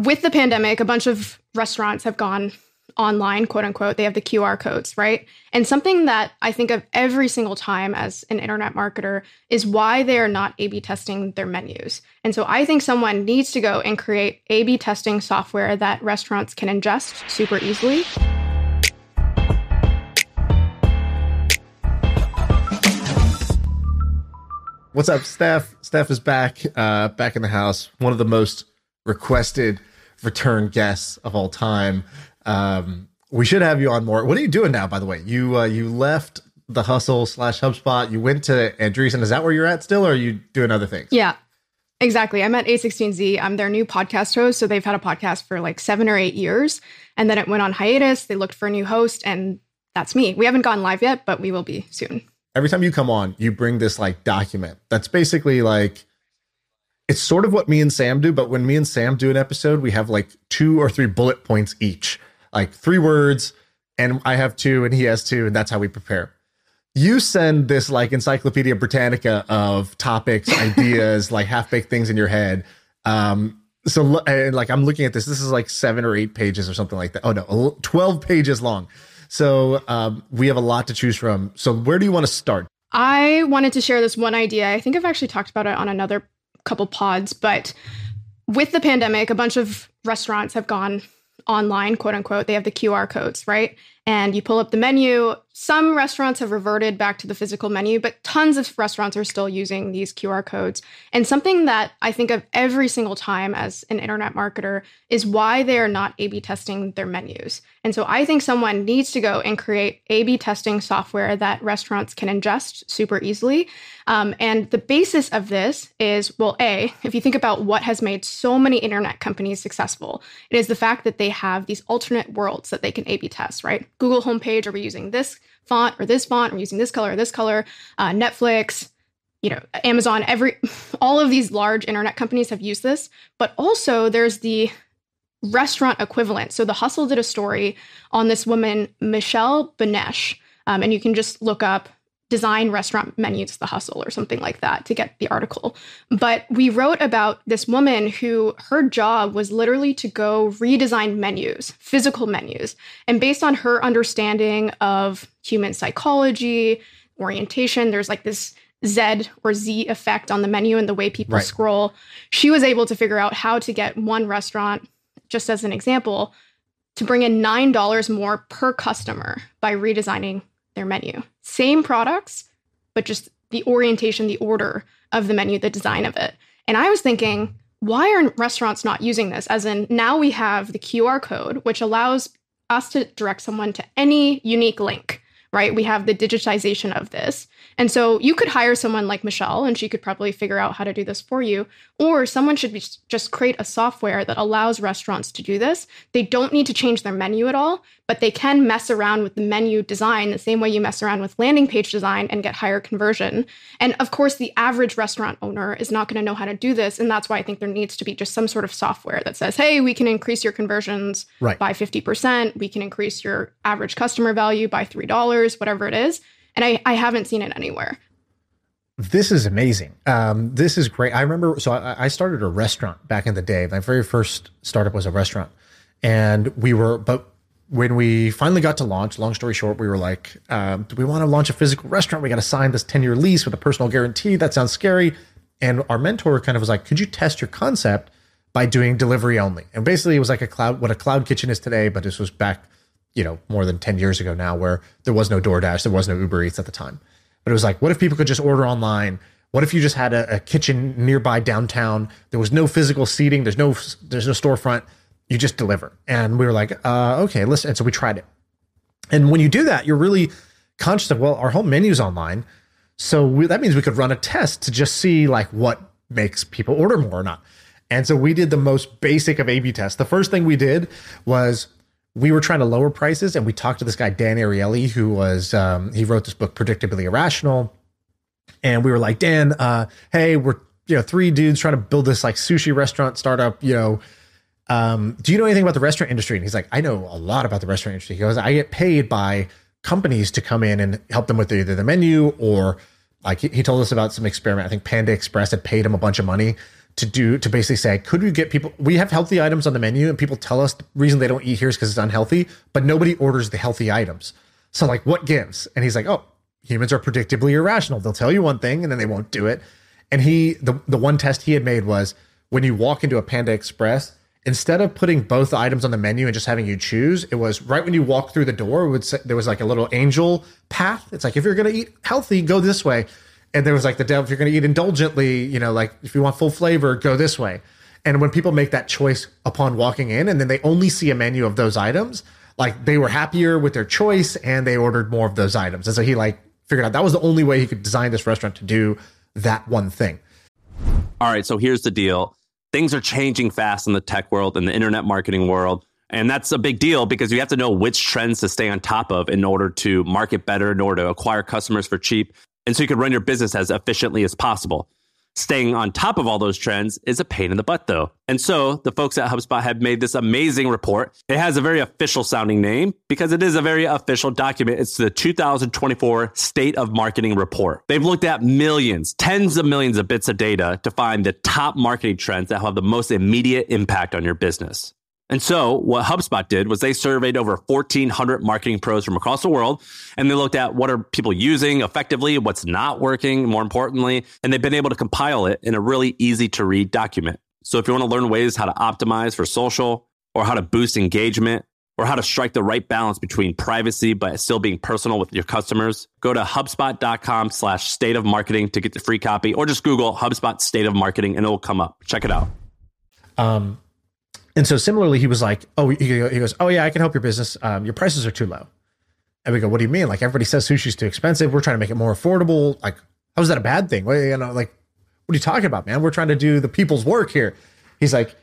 with the pandemic, a bunch of restaurants have gone online, quote unquote. They have the QR codes, right? And something that I think of every single time as an internet marketer is why they are not A/B testing their menus. And so I think someone needs to go and create A/B testing software that restaurants can ingest super easily. What's up, Steph? Steph is back in the house. One of the most requested return guests of all time. We should have you on more. What are you doing now, by the way? You left the Hustle / HubSpot. You went to Andreessen. Is that where you're at still, or are you doing other things? Yeah, exactly. I'm at A16Z. I'm their new podcast host. So they've had a podcast for like 7 or 8 years. And then it went on hiatus. They looked for a new host, and that's me. We haven't gone live yet, but we will be soon. Every time you come on, you bring this like document that's basically like, it's sort of what me and Sam do, but when me and Sam do an episode, we have like 2 or 3 bullet points each, like 3 words, and I have 2 and he has 2, and that's how we prepare. You send this like Encyclopedia Britannica of topics, ideas, like half-baked things in your head. So and like I'm looking at this is like 7 or 8 pages or something like that. Oh no, 12 pages long. So we have a lot to choose from. So where do you want to start? I wanted to share this one idea. I think I've actually talked about it on another couple pods, but with the pandemic, a bunch of restaurants have gone online, quote unquote. They have the QR codes, right? And you pull up the menu. Some restaurants have reverted back to the physical menu, but tons of restaurants are still using these QR codes. And something that I think of every single time as an internet marketer is why they are not A/B testing their menus. And so I think someone needs to go and create A/B testing software that restaurants can ingest super easily. And the basis of this is, well, A, if you think about what has made so many internet companies successful, it is the fact that they have these alternate worlds that they can A/B test, right? Google homepage, are we using this font or this font? Are we using this color or this color? Netflix, Amazon, all of these large internet companies have used this. But also there's the restaurant equivalent. So The Hustle did a story on this woman, Michelle Benesh, and you can just look up design restaurant menus, The Hustle, or something like that to get the article. But we wrote about this woman who her job was literally to go redesign menus, physical menus. And based on her understanding of human psychology, orientation, there's like this Z or Z effect on the menu and the way people scroll. She was able to figure out how to get one restaurant, just as an example, to bring in $9 more per customer by redesigning their menu. Same products, but just the orientation, the order of the menu, the design of it. And I was thinking, why are restaurants not using this? As in, now we have the QR code, which allows us to direct someone to any unique link, right? We have the digitization of this. And so you could hire someone like Michelle, and she could probably figure out how to do this for you. Or someone should just create a software that allows restaurants to do this. They don't need to change their menu at all, but they can mess around with the menu design the same way you mess around with landing page design and get higher conversion. And of course, the average restaurant owner is not going to know how to do this. And that's why I think there needs to be just some sort of software that says, hey, we can increase your conversions by 50%. We can increase your average customer value by $3, whatever it is. And I haven't seen it anywhere. This is amazing. This is great. I remember, so I started a restaurant back in the day. My very first startup was a restaurant. And but when we finally got to launch, long story short, we were like, do we want to launch a physical restaurant? We got to sign this 10-year lease with a personal guarantee. That sounds scary. And our mentor kind of was like, could you test your concept by doing delivery only? And basically it was like what a cloud kitchen is today, but this was back, more than 10 years ago now, where there was no DoorDash, there was no Uber Eats at the time. But it was like, what if people could just order online? What if you just had a kitchen nearby downtown? There was no physical seating. There's no storefront. You just deliver. And we were like, okay, listen. And so we tried it. And when you do that, you're really conscious of, well, our whole menu's online. So that means we could run a test to just see like what makes people order more or not. And so we did the most basic of A/B tests. The first thing we did was we were trying to lower prices, and we talked to this guy, Dan Ariely, who was, he wrote this book, Predictably Irrational. And we were like, Dan, hey, we're, 3 dudes trying to build this like sushi restaurant startup, do you know anything about the restaurant industry? And he's like, I know a lot about the restaurant industry. He goes, I get paid by companies to come in and help them with either the menu or like he told us about some experiment. I think Panda Express had paid him a bunch of money to basically say, could we get people, we have healthy items on the menu and people tell us the reason they don't eat here is because it's unhealthy, but nobody orders the healthy items. So like, what gives? And he's like, oh, humans are predictably irrational. They'll tell you one thing and then they won't do it. And the one test he had made was when you walk into a Panda Express, instead of putting both the items on the menu and just having you choose, it was right when you walk through the door, it would say, there was like a little angel path. It's like, if you're going to eat healthy, go this way. And there was like the devil, if you're going to eat indulgently, you know, like if you want full flavor, go this way. And when people make that choice upon walking in and then they only see a menu of those items, like they were happier with their choice and they ordered more of those items. And so he like figured out that was the only way he could design this restaurant to do that one thing. All right, so here's the deal. Things are changing fast in the tech world and the internet marketing world. And that's a big deal because you have to know which trends to stay on top of in order to market better, in order to acquire customers for cheap. And so you can run your business as efficiently as possible. Staying on top of all those trends is a pain in the butt, though. And so the folks at HubSpot have made this amazing report. It has a very official sounding name because it is a very official document. It's the 2024 State of Marketing Report. They've looked at millions, tens of millions of bits of data to find the top marketing trends that have the most immediate impact on your business. And so what HubSpot did was they surveyed over 1,400 marketing pros from across the world, and they looked at what are people using effectively, what's not working, more importantly, and they've been able to compile it in a really easy to read document. So if you want to learn ways how to optimize for social, or how to boost engagement, or how to strike the right balance between privacy but still being personal with your customers, go to HubSpot.com/state of marketing to get the free copy, or just Google HubSpot State of Marketing and it'll come up. Check it out. And so similarly, he was like, he goes, oh yeah, I can help your business. Your prices are too low. And we go, what do you mean? Like everybody says sushi's too expensive. We're trying to make it more affordable. Like, how is that a bad thing? Well, you know, like, what are you talking about, man? We're trying to do the people's work here. He's like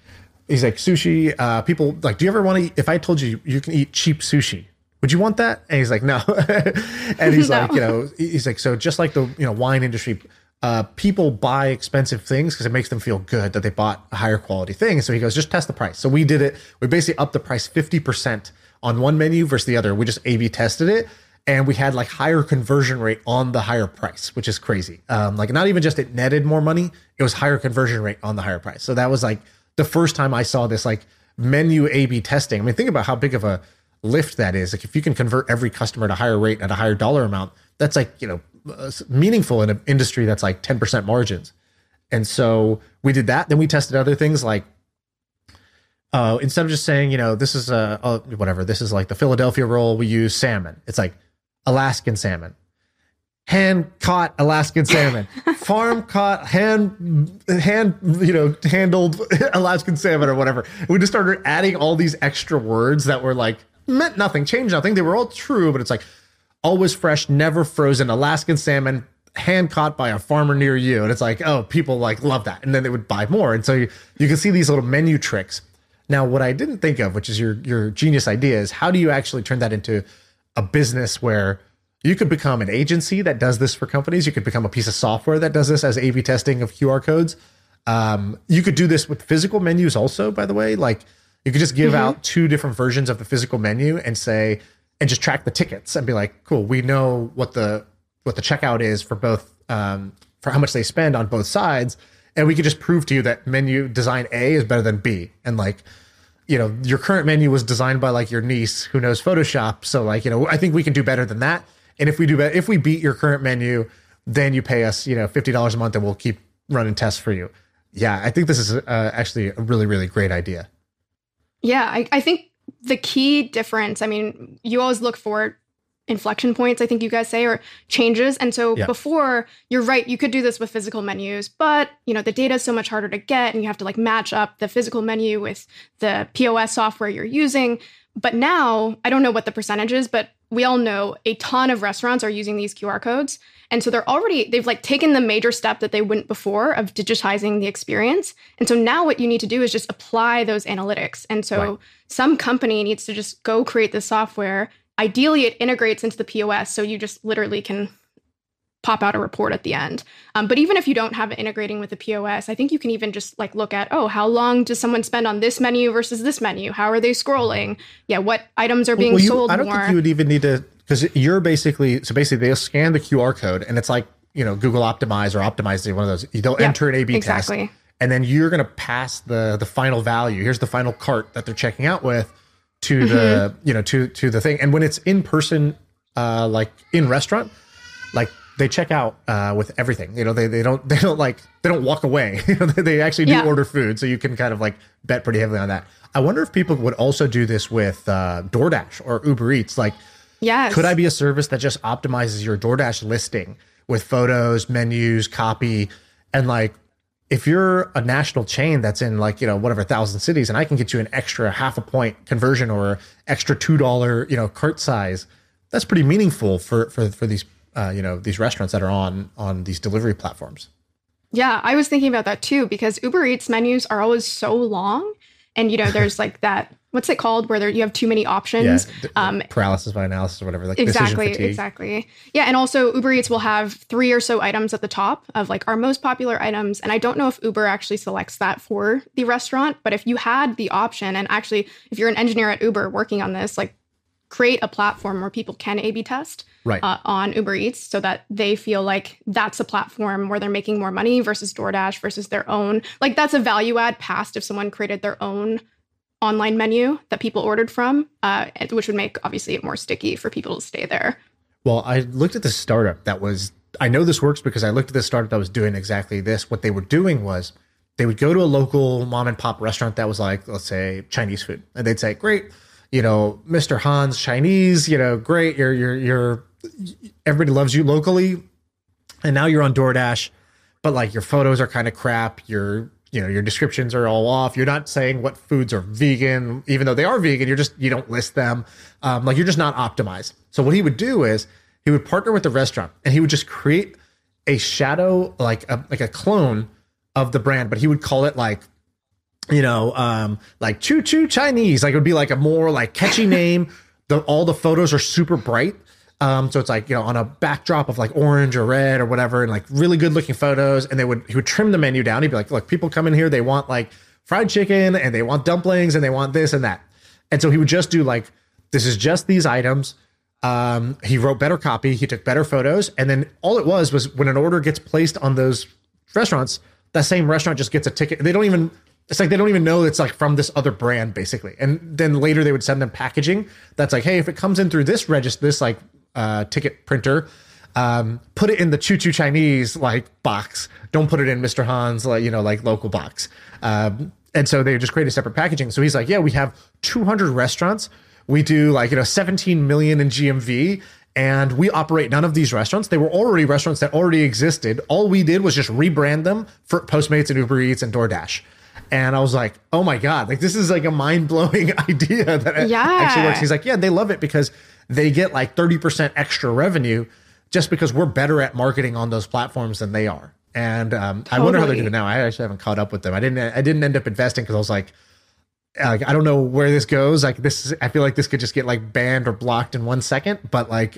sushi, people like, do you ever want to eat, if I told you you can eat cheap sushi, would you want that? And he's like, no. And he's No. like, you know, he's like, so just like the, you know, wine industry, people buy expensive things because it makes them feel good that they bought a higher quality thing. So he goes, just test the price. So we did it. We basically upped the price 50% on one menu versus the other. We just A/B tested it. And we had like higher conversion rate on the higher price, which is crazy. Like not even just it netted more money, it was higher conversion rate on the higher price. So that was like the first time I saw this like menu A/B testing. I mean, think about how big of a lift that is. Like if you can convert every customer at a higher rate at a higher dollar amount, that's like, you know, meaningful in an industry that's like 10% margins. And so we did that. Then we tested other things like, instead of just saying, you know, this is whatever, this is like the Philadelphia roll, we use salmon. It's like Alaskan salmon, hand caught Alaskan salmon, farm caught, hand, you know, handled Alaskan salmon or whatever. We just started adding all these extra words that were like, meant nothing, changed nothing. They were all true, but it's like, always fresh, never frozen, Alaskan salmon, hand caught by a farmer near you. And it's like, oh, people like love that. And then they would buy more. And so you can see these little menu tricks. Now, what I didn't think of, which is your genius idea, is how do you actually turn that into a business where you could become an agency that does this for companies. You could become a piece of software that does this as A/B testing of QR codes. You could do this with physical menus also, by the way. Like you could just give out 2 different versions of the physical menu and say, and just track the tickets and be like, cool, we know what the checkout is for both, for how much they spend on both sides. And we could just prove to you that menu design A is better than B. And like, you know, your current menu was designed by like your niece who knows Photoshop. So like, you know, I think we can do better than that. And if we beat your current menu, then you pay us, you know, $50 a month and we'll keep running tests for you. Yeah. I think this is actually a really, really great idea. Yeah, I think the key difference, I mean, you always look for inflection points, I think you guys say, or changes. And so before, you're right, you could do this with physical menus, but you know, the data is so much harder to get and you have to like match up the physical menu with the POS software you're using. But now, I don't know what the percentage is, but we all know a ton of restaurants are using these QR codes. And so they've like taken the major step that they wouldn't before of digitizing the experience. And so now what you need to do is just apply those analytics. And so some company needs to just go create the software. Ideally, it integrates into the POS. So you just literally can pop out a report at the end. But even if you don't have it integrating with the POS, I think you can even just like look at, oh, how long does someone spend on this menu versus this menu? How are they scrolling? Yeah, what items are being sold I don't more? think you would even need to, because you're basically they'll scan the QR code and it's like, you know, Google Optimize or Optimize, one of those. They'll enter an A/B test. Exactly. and then you're going to pass the final value. Here's the final cart that they're checking out with to the, you know, to the thing. And when it's in person, like in restaurant, like they check out with everything. You know, they don't walk away. You know, they actually do order food, so you can kind of like bet pretty heavily on that. I wonder if people would also do this with DoorDash or Uber Eats. Like, yes, could I be a service that just optimizes your DoorDash listing with photos, menus, copy, and like, if you're a national chain that's in like, you know, whatever 1,000 cities, and I can get you an extra 0.5 point conversion or extra $2, you know, cart size, that's pretty meaningful for these, you know, these restaurants that are on these delivery platforms. Yeah, I was thinking about that too, because Uber Eats menus are always so long. And, you know, there's like that, what's it called, where you have too many options. Paralysis by analysis or whatever. Like exactly. Yeah, and also Uber Eats will have 3 or so items at the top of like our most popular items. And I don't know if Uber actually selects that for the restaurant, but if you had the option, and actually if you're an engineer at Uber working on this, like create a platform where people can A/B test on Uber Eats so that they feel like that's a platform where they're making more money versus DoorDash versus their own. Like that's a value add past if someone created their own online menu that people ordered from, which would make obviously it more sticky for people to stay there. Well, I looked at this startup I know this works because I looked at this startup that was doing exactly this. What they were doing was they would go to a local mom and pop restaurant that was like, let's say Chinese food. And they'd say, great, you know, Mr. Han's Chinese, you know, great. You're everybody loves you locally. And now you're on DoorDash, but like your photos are kind of crap. Your descriptions are all off. You're not saying what foods are vegan, even though they are vegan. You don't list them. Like you're just not optimized. So what he would do is he would partner with the restaurant and he would just create a shadow, like a clone of the brand, but he would call it like, you know, like Choo Choo Chinese. Like it would be like a more like catchy name. All the photos are super bright. So it's like, you know, on a backdrop of like orange or red or whatever, and like really good looking photos. And he would trim the menu down. He'd be like, look, people come in here, they want like fried chicken and they want dumplings and they want this and that. And so he would just do like, this is just these items. He wrote better copy. He took better photos. And then all it was when an order gets placed on those restaurants, that same restaurant just gets a ticket. It's like they don't even know it's like from this other brand basically. And then later they would send them packaging that's like, hey, if it comes in through this register, this like ticket printer, put it in the Choo Choo Chinese like box. Don't put it in Mr. Han's like, you know, like local box. And so they just create a separate packaging. So he's like, yeah, we have 200 restaurants. We do like, you know, 17 million in GMV. And we operate none of these restaurants. They were already restaurants that already existed. All we did was just rebrand them for Postmates and Uber Eats and DoorDash. And I was like, oh my God, like this is like a mind-blowing idea that actually works. He's like, yeah, they love it because they get like 30% extra revenue just because we're better at marketing on those platforms than they are. And I wonder how they're doing now. I actually haven't caught up with them. I didn't end up investing because I was like, I don't know where this goes. Like I feel like this could just get like banned or blocked in 1 second. But like,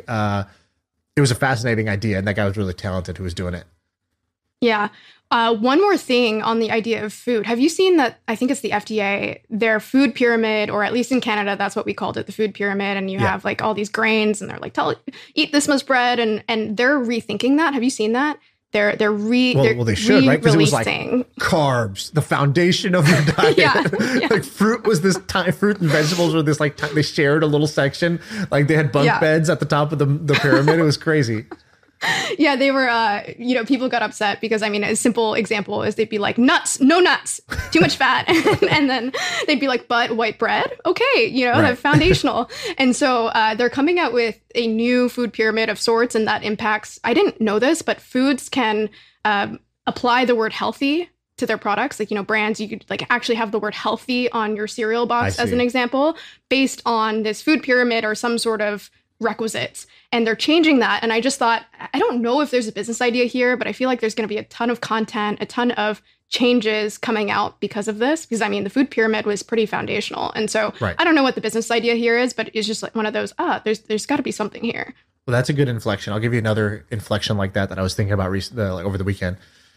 it was a fascinating idea, and that guy was really talented who was doing it. Yeah. One more thing on the idea of food. Have you seen that? I think it's the FDA, their food pyramid, or at least in Canada, that's what we called it, the food pyramid. And you have like all these grains, and they're like, eat this much bread, and they're rethinking that. Have you seen that? They should, right? Because it was like carbs, the foundation of your diet. Like fruit was this fruit and vegetables were this like they shared a little section. Like they had bunk beds at the top of the pyramid. It was crazy. Yeah, they were, people got upset because, I mean, a simple example is they'd be like, nuts, no nuts, too much fat. And then they'd be like, but white bread? Okay, that's foundational. And so they're coming out with a new food pyramid of sorts, and that impacts, I didn't know this, but foods can apply the word healthy to their products. Like, brands, you could like actually have the word healthy on your cereal box as an example, based on this food pyramid or some sort of requisites. And they're changing that. And I just thought, I don't know if there's a business idea here, but I feel like there's going to be a ton of content, a ton of changes coming out because of this. Because I mean, the food pyramid was pretty foundational. And so I don't know what the business idea here is, but it's just like one of those, there's got to be something here. Well, that's a good inflection. I'll give you another inflection like that I was thinking about over the weekend.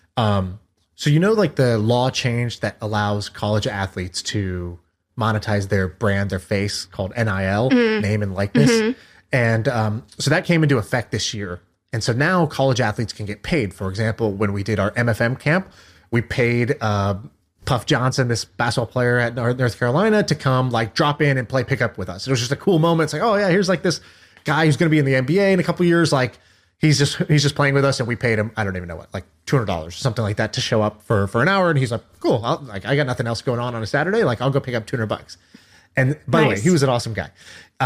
So, like the law change that allows college athletes to monetize their brand, their face, called NIL, name and likeness. Mm-hmm. And so that came into effect this year. And so now college athletes can get paid. For example, when we did our MFM camp, We paid Puff Johnson, this basketball player at North Carolina, to come like drop in and play pickup with us. It was just a cool moment. It's like, oh yeah, here's like this guy who's going to be in the NBA in a couple of years. Like he's just playing with us, and we paid him, I don't even know what, like $200 or something like that to show up for an hour. And he's like, cool. I got nothing else going on a Saturday. Like I'll go pick up $200. And by the way, he was an awesome guy.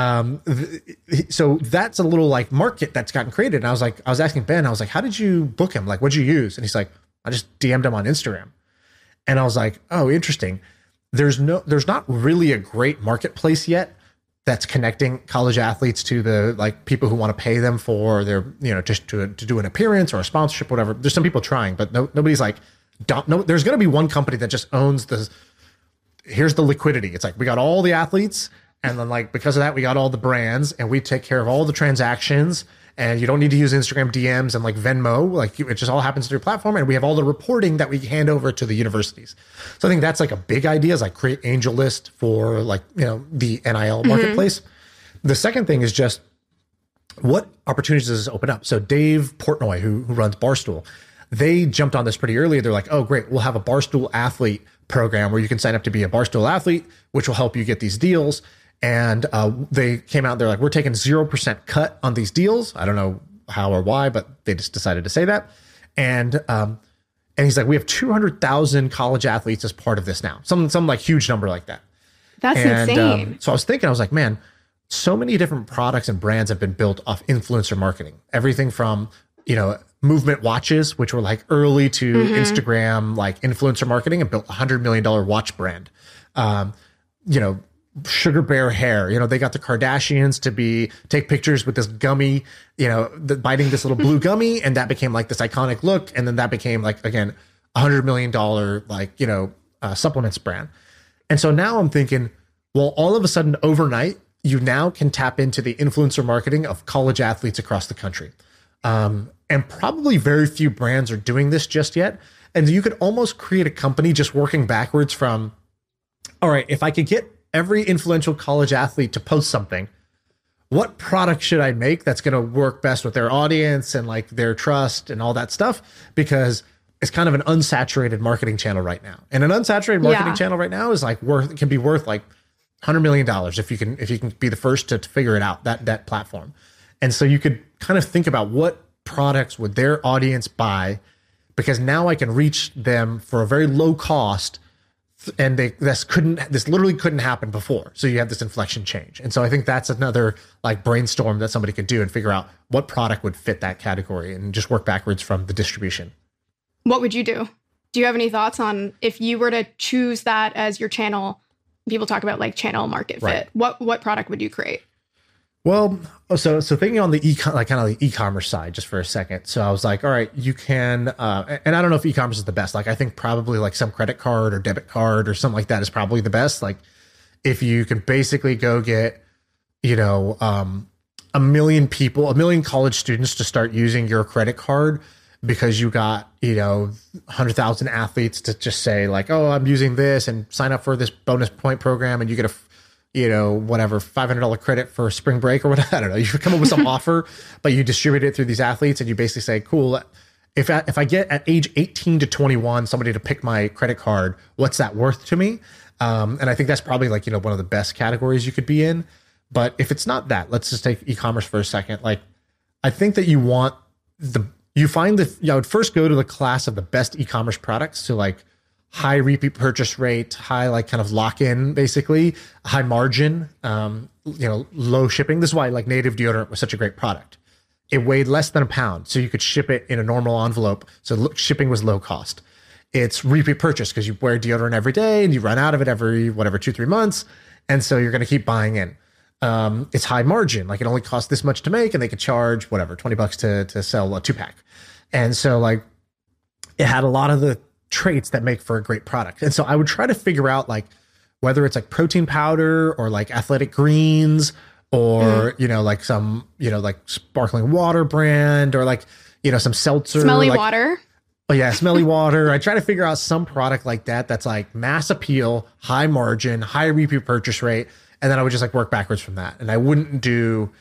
So that's a little like market that's gotten created. And I was asking Ben, I was like, how did you book him? Like, what'd you use? And he's like, I just DM'd him on Instagram. And I was like, oh, interesting. There's not really a great marketplace yet that's connecting college athletes to the like people who want to pay them for their, just to do an appearance or a sponsorship, whatever. There's some people trying, but nobody's like, there's going to be one company that just owns here's the liquidity. It's like, we got all the athletes, and then like, because of that, we got all the brands, and we take care of all the transactions, and you don't need to use Instagram DMs and like Venmo. Like it just all happens through your platform. And we have all the reporting that we hand over to the universities. So I think that's like a big idea, is like create AngelList for like, the NIL marketplace. The second thing is just what opportunities does this open up? So Dave Portnoy, who runs Barstool, they jumped on this pretty early. They're like, oh, great. We'll have a Barstool athlete program where you can sign up to be a Barstool athlete, which will help you get these deals. And they came out, they're like, we're taking 0% cut on these deals. I don't know how or why, but they just decided to say that. And he's like, we have 200,000 college athletes as part of this now. Some like huge number like that. That's insane. So I was like, man, so many different products and brands have been built off influencer marketing. Everything from, Movement watches, which were like early to Instagram, like influencer marketing, and built $100 million watch brand. Sugar Bear hair, they got the Kardashians to take pictures with this gummy, biting this little blue gummy. And that became like this iconic look. And then that became like, again, $100 million, supplements brand. And so now I'm thinking, well, all of a sudden overnight, you now can tap into the influencer marketing of college athletes across the country. And probably very few brands are doing this just yet. And you could almost create a company just working backwards from, all right, if I could get every influential college athlete to post something, what product should I make that's going to work best with their audience and like their trust and all that stuff? Because it's kind of an unsaturated marketing channel right now. And an unsaturated marketing channel right now is like can be worth like $100 million if you can be the first to figure it out, that platform. And so you could kind of think about what products would their audience buy, because now I can reach them for a very low cost, and this literally couldn't happen before. So you have this inflection change. And so I think that's another like brainstorm that somebody could do and figure out what product would fit that category and just work backwards from the distribution. What would you do? Do you have any thoughts on if you were to choose that as your channel? People talk about like channel market fit. Right. What product would you create? Well, so thinking on the e-commerce side just for a second. So I was like, all right, you can, and I don't know if e-commerce is the best. Like I think probably like some credit card or debit card or something like that is probably the best. Like if you can basically go get, a million college students to start using your credit card because you got, 100,000 athletes to just say like, oh, I'm using this and sign up for this bonus point program, and you get a $500 credit for spring break or whatever. I don't know. You come up with some offer, but you distribute it through these athletes, and you basically say, cool, if I get at age 18 to 21, somebody to pick my credit card, what's that worth to me? And I think that's probably like, one of the best categories you could be in. But if it's not that, let's just take e-commerce for a second. Like, I think that I would first go to the class of the best e-commerce products. So like, high repeat purchase rate, high like kind of lock in, basically high margin, low shipping. This is why like Native deodorant was such a great product. It weighed less than a pound, so you could ship it in a normal envelope. So shipping was low cost. It's repeat purchase because you wear deodorant every day and you run out of it every 2-3 months. And so you're going to keep buying in. It's high margin. Like it only costs this much to make, and they could charge $20 to sell a 2-pack. And so like it had a lot of the traits that make for a great product. And so I would try to figure out like whether it's like protein powder or like athletic greens or, like some, like sparkling water brand or like, some seltzer. Smelly water. Oh yeah, smelly water. I try to figure out some product like that that's like mass appeal, high margin, high repeat purchase rate. And then I would just like work backwards from that. And I wouldn't do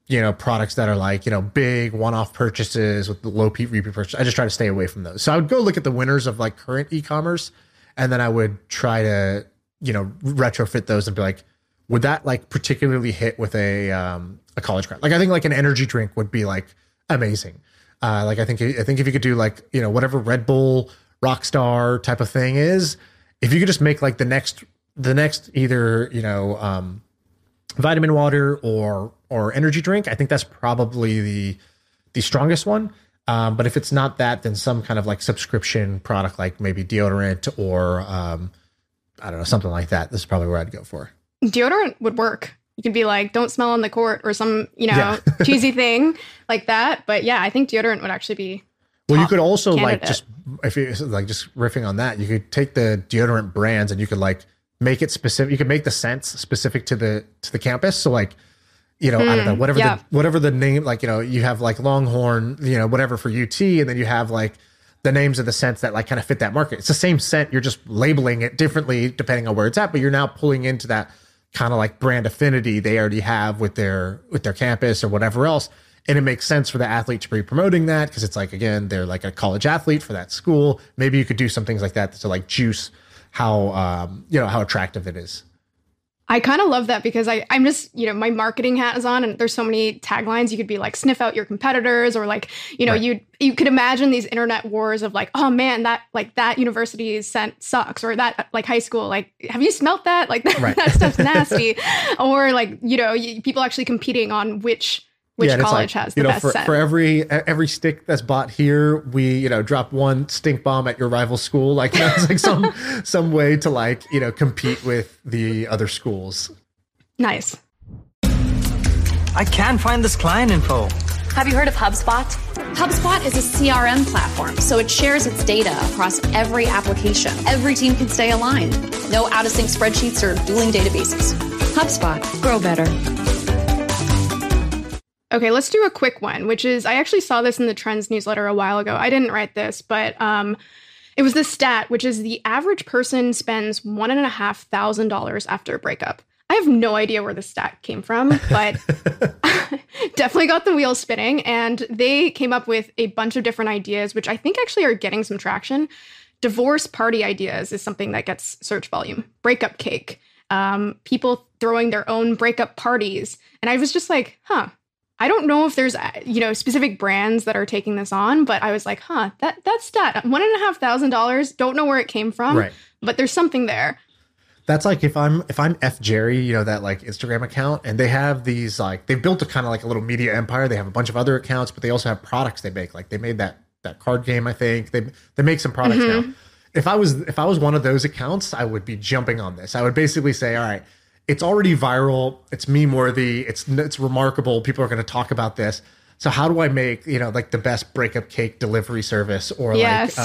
products that are like, big one-off purchases with the low repeat purchase. I just try to stay away from those. So I would go look at the winners of like current e-commerce, and then I would try to, retrofit those and be like, would that like particularly hit with a college crowd? Like I think like an energy drink would be like amazing. Like I think if you could do like, whatever Red Bull Rockstar type of thing is, if you could just make like the next either, vitamin water or energy drink, I think that's probably the strongest one. But if it's not that, then some kind of like subscription product, like maybe deodorant or I don't know, something like that. This is probably where I'd go for. Deodorant would work. You could be like, don't smell on the court or some, cheesy thing like that. But yeah, I think deodorant would actually be. Well, you could also candidate. Like just, if you like just riffing on that, you could take the deodorant brands and you could like make it specific. You could make the scents specific to the campus. So like, I don't know, whatever the name, like, you have like Longhorn, whatever for UT, and then you have like the names of the scents that like kind of fit that market. It's the same scent. You're just labeling it differently depending on where it's at, but you're now pulling into that kind of like brand affinity they already have with their campus or whatever else. And it makes sense for the athlete to be promoting that because it's like, again, they're like a college athlete for that school. Maybe you could do some things like that to like juice how attractive it is. I kind of love that because I'm just, my marketing hat is on and there's so many taglines. You could be like, sniff out your competitors, or like, right. you could imagine these internet wars of like, oh man, that university's scent sucks, or that like high school, like, have you smelt that? Like that, right. That stuff's nasty. Or like, people actually competing on which college has the best scent. For every stick that's bought here, we, drop one stink bomb at your rival school. Like that's like some way to like, compete with the other schools. Nice. I can't find this client info. Have you heard of HubSpot? HubSpot is a CRM platform, so it shares its data across every application. Every team can stay aligned. No out-of-sync spreadsheets or dueling databases. HubSpot. Grow better. Okay, let's do a quick one, which is, I actually saw this in the Trends newsletter a while ago. I didn't write this, but it was this stat, which is the average person spends $1,500 after a breakup. I have no idea where the stat came from, but definitely got the wheels spinning. And they came up with a bunch of different ideas, which I think actually are getting some traction. Divorce party ideas is something that gets search volume. Breakup cake. People throwing their own breakup parties. And I was just like, I don't know if there's, specific brands that are taking this on, but I was like, that stat, $1,500, don't know where it came from, right. But there's something there. That's like if I'm F Jerry, that like Instagram account, and they have these like, they've built a kind of like a little media empire. They have a bunch of other accounts, but they also have products they make. Like they made that card game, I think. They make some products now. If I was one of those accounts, I would be jumping on this. I would basically say, all right, it's already viral. It's meme worthy. It's remarkable. People are going to talk about this. So how do I make, like the best breakup cake delivery service, or yes.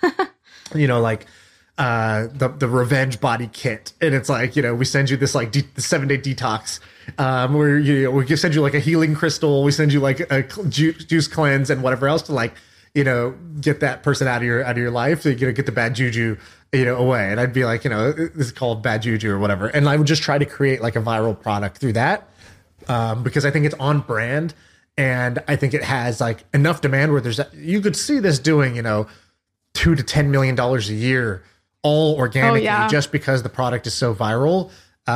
like, the revenge body kit. And it's like, we send you this like 7-day detox, where, we send you like a healing crystal. We send you like a juice cleanse and whatever else to like, get that person out of your life to, get the bad juju, away. And I'd be like, this is called bad juju or whatever. And I would just try to create like a viral product through that. Because I think it's on brand, and I think it has like enough demand where you could see this doing, $2 to $10 million a year, all organically, just because the product is so viral.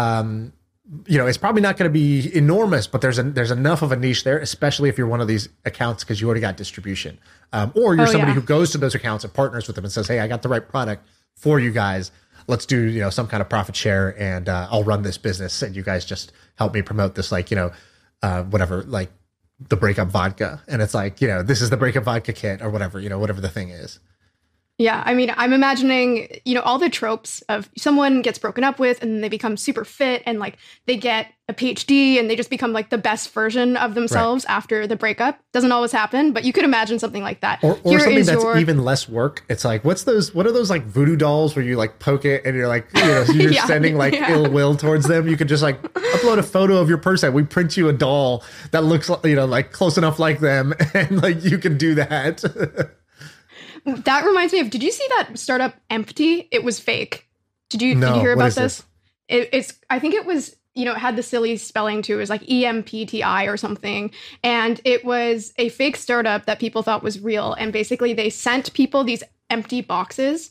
It's probably not going to be enormous, but there's enough of a niche there, especially if you're one of these accounts, because you already got distribution, or you're somebody who goes to those accounts and partners with them and says, hey, I got the right product for you guys. Let's do, some kind of profit share, and I'll run this business, and you guys just help me promote this, like, whatever, like the breakup vodka. And it's like, this is the breakup vodka kit or whatever, whatever the thing is. Yeah, I mean, I'm imagining, all the tropes of someone gets broken up with and they become super fit and like they get a PhD and they just become like the best version of themselves after the breakup. Doesn't always happen, but you could imagine something like that. Or something that's even less work. It's like, what are those like voodoo dolls where you like poke it and you're like, you're sending like ill will towards them. You could just like upload a photo of your person. We print you a doll that looks, like close enough like them, and like you can do that. That reminds me of, did you see that startup Empty? It was fake. Did you hear about this? I think it was, you know, it had the silly spelling too. It was like EMPTI or something. And it was a fake startup that people thought was real. And basically they sent people these empty boxes.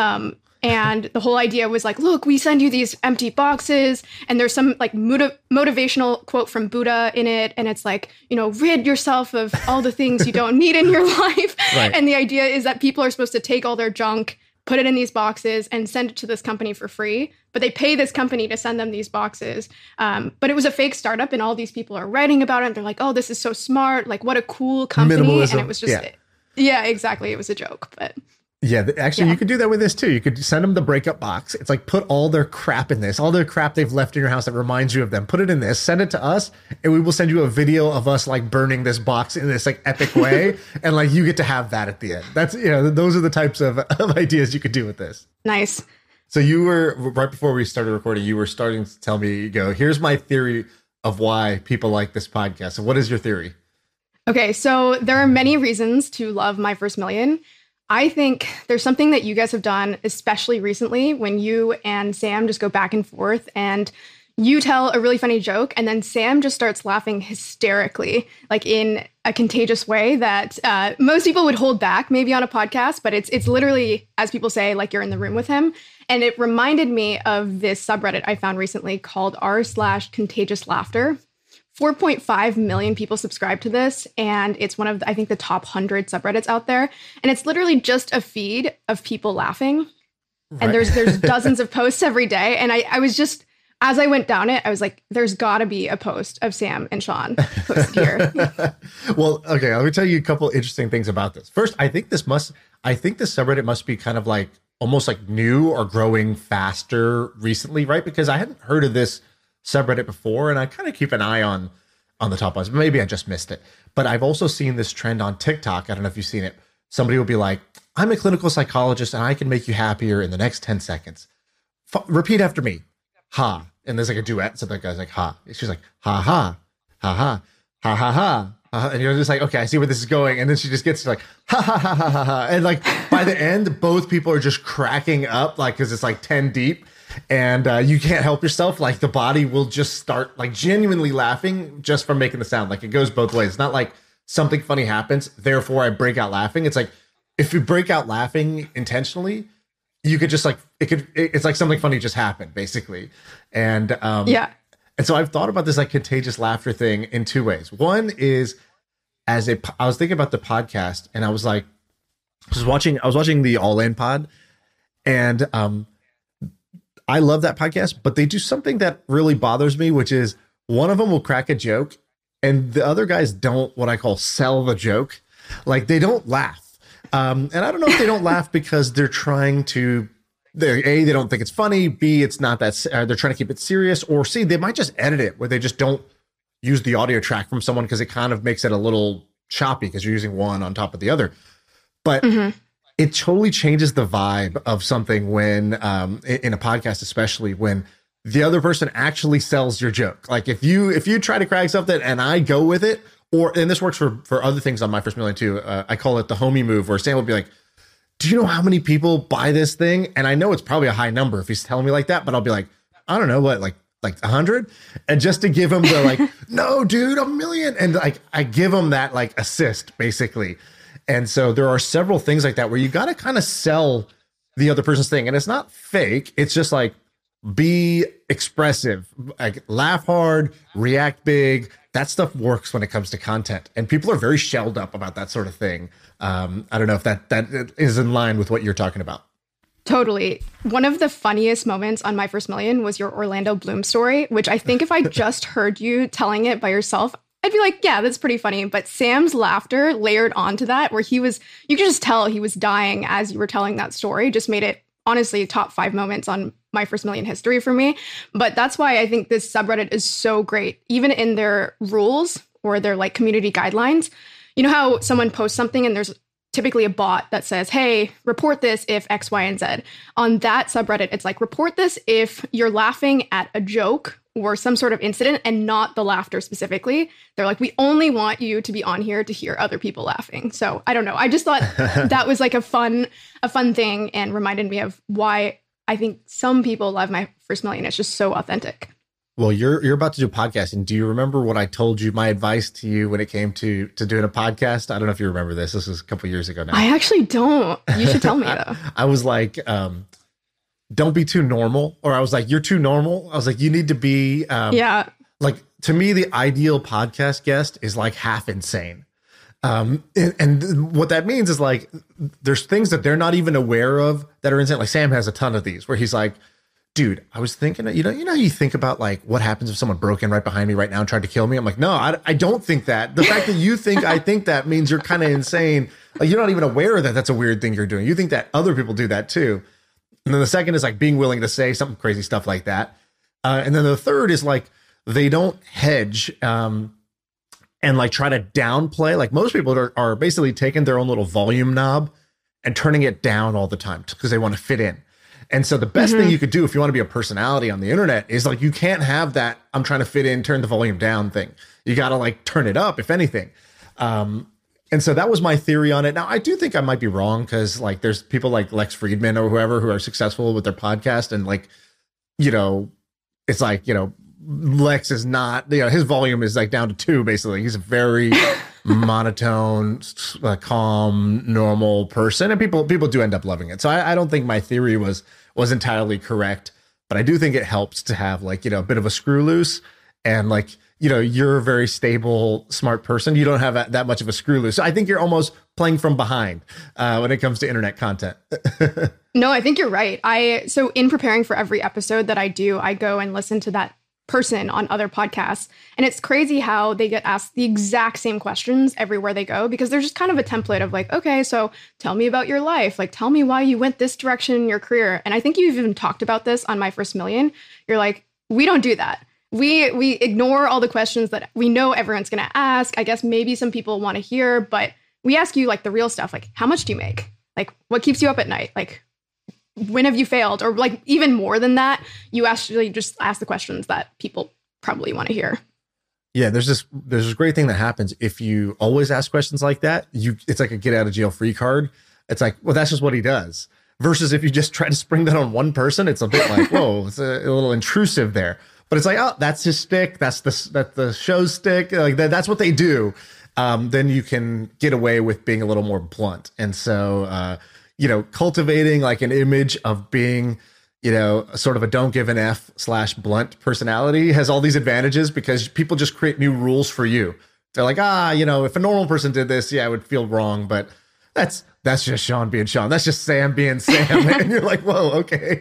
And the whole idea was like, look, we send you these empty boxes and there's some like motivational quote from Buddha in it. And it's like, you know, rid yourself of all the things you don't need in your life. Right. And the idea is that people are supposed to take all their junk, put it in these boxes and send it to this company for free. But they pay this company to send them these boxes. But it was a fake startup and all these people are writing about it. And they're like, oh, this is so smart. Like, what a cool company. Minimalism. And it was just, yeah, exactly. It was a joke. But yeah, actually, you could do that with this too. You could send them the breakup box. It's like, put all their crap in this, all their crap they've left in your house that reminds you of them. Put it in this, send it to us, and we will send you a video of us like burning this box in this like epic way. And like, you get to have that at the end. That's, you know, those are the types of ideas you could do with this. Nice. So you were, right before we started recording, you were starting to tell me, you go, here's my theory of why people like this podcast. So what is your theory? Okay, so there are many reasons to love My First Million. I think there's something that you guys have done, especially recently, when you and Sam just go back and forth and you tell a really funny joke and then Sam just starts laughing hysterically, like in a contagious way that most people would hold back maybe on a podcast, but it's literally, as people say, like you're in the room with him. And it reminded me of this subreddit I found recently called r/contagious laughter. 4.5 million people subscribe to this, and it's one of, I think, the top 100 subreddits out there. And it's literally just a feed of people laughing. Right. And there's dozens of posts every day. And I was just, as I went down it, I was like, there's got to be a post of Sam and Sean posted here. Well, okay, let me tell you a couple interesting things about this. First, I think this subreddit must be kind of like almost like new or growing faster recently, right? Because I hadn't heard of this subreddit before, and I kind of keep an eye on the top ones. Maybe I just missed it. But I've also seen this trend on TikTok. I don't know if you've seen it. Somebody will be like, I'm a clinical psychologist and I can make you happier in the next 10 seconds. Repeat after me. Ha. And there's like a duet. So the guy's like, ha. She's like, ha, ha, ha, ha, ha, ha, ha. And you're just like, okay, I see where this is going. And then she just gets to like, ha, ha, ha, ha, ha, ha. And like by the end, both people are just cracking up, like, because it's like 10 deep. And you can't help yourself. Like the body will just start like genuinely laughing just from making the sound. Like it goes both ways. It's not like something funny happens, therefore I break out laughing. It's like, if you break out laughing intentionally, you could just like, it's like something funny just happened basically. And yeah. And so I've thought about this like contagious laughter thing in two ways. One is I was thinking about the podcast and I was like, I was watching the All In pod, and I love that podcast, but they do something that really bothers me, which is one of them will crack a joke and the other guys don't, what I call, sell the joke. Like they don't laugh. And I don't know if they don't laugh because they're trying to, they don't think it's funny. B, it's not that, they're trying to keep it serious. Or C, they might just edit it where they just don't use the audio track from someone because it kind of makes it a little choppy because you're using one on top of the other. But it totally changes the vibe of something when, in a podcast, especially when the other person actually sells your joke. Like if you try to crack something and I go with it, and this works for other things on My First Million too. I call it the homie move, where Sam will be like, do you know how many people buy this thing? And I know it's probably a high number if he's telling me like that, but I'll be like, I don't know what, like 100, and just to give him the like, no, dude, 1 million, and like I give him that like assist basically. And so there are several things like that where you got to kind of sell the other person's thing, and it's not fake. It's just like, be expressive, like laugh hard, react big. That stuff works when it comes to content, and people are very shelled up about that sort of thing. I don't know if that is in line with what you're talking about. Totally. One of the funniest moments on My First Million was your Orlando Bloom story, which I think if I just heard you telling it by yourself, I'd be like, yeah, that's pretty funny. But Sam's laughter layered onto that, where you could just tell he was dying as you were telling that story, just made it honestly top 5 moments on My First Million history for me. But that's why I think this subreddit is so great, even in their rules or their like community guidelines. You know how someone posts something and there's typically a bot that says, hey, report this if X, Y, and Z. On that subreddit, it's like, report this if you're laughing at a joke or some sort of incident and not the laughter specifically. They're like, we only want you to be on here to hear other people laughing. So I don't know. I just thought that was like a fun thing and reminded me of why I think some people love My First Million. It's just so authentic. Well, you're about to do a podcast, and do you remember what I told you? My advice to you when it came to doing a podcast. I don't know if you remember this. This was a couple years ago now. I actually don't. You should tell me though. I was like, don't be too normal, or I was like, you're too normal. I was like, you need to be, yeah. Like to me, the ideal podcast guest is like half insane. And what that means is like, there's things that they're not even aware of that are insane. Like Sam has a ton of these where he's like, dude, I was thinking, you know, how you think about like what happens if someone broke in right behind me right now and tried to kill me? I'm like, no, I don't think that. The fact that you think I think that means you're kind of insane. Like you're not even aware that that's a weird thing you're doing. You think that other people do that too. And then the second is like being willing to say something crazy stuff like that. And then the third is like, they don't hedge and like try to downplay. Like most people are basically taking their own little volume knob and turning it down all the time because they want to fit in. And so the best thing you could do if you want to be a personality on the internet is like, you can't have that I'm trying to fit in, turn the volume down thing. You got to like turn it up, if anything. And so that was my theory on it. Now, I do think I might be wrong because like there's people like Lex Friedman or whoever who are successful with their podcast. And like, you know, it's like, you know, Lex is not, you know, his volume is like down to 2, basically. He's a very monotone, calm, normal person, and people do end up loving it. So I don't think my theory was entirely correct, but I do think it helps to have like, you know, a bit of a screw loose, and like, you know, you're a very stable, smart person. You don't have that much of a screw loose. So I think you're almost playing from behind when it comes to internet content. No, I think you're right. So in preparing for every episode that I do, I go and listen to that person on other podcasts. And it's crazy how they get asked the exact same questions everywhere they go, because there's just kind of a template of like, okay, so tell me about your life. Like, tell me why you went this direction in your career. And I think you've even talked about this on My First Million. You're like, we don't do that. We ignore all the questions that we know everyone's going to ask. I guess maybe some people want to hear, but we ask you like the real stuff. Like, how much do you make? Like, what keeps you up at night? Like, when have you failed? Or like even more than that, you actually just ask the questions that people probably want to hear. Yeah, there's this great thing that happens if you always ask questions like that. It's like a get out of jail free card. It's like, well, that's just what he does. Versus if you just try to spring that on one person, it's a bit like, whoa, it's a little intrusive there. But it's like, oh, that's his stick. That's the show's stick. Like that's what they do. Then you can get away with being a little more blunt. And so, you know, cultivating like an image of being, you know, sort of a don't give an F / blunt personality has all these advantages because people just create new rules for you. They're like, you know, if a normal person did this, yeah, I would feel wrong, but that's just Sean being Sean. That's just Sam being Sam. And you're like, whoa, okay.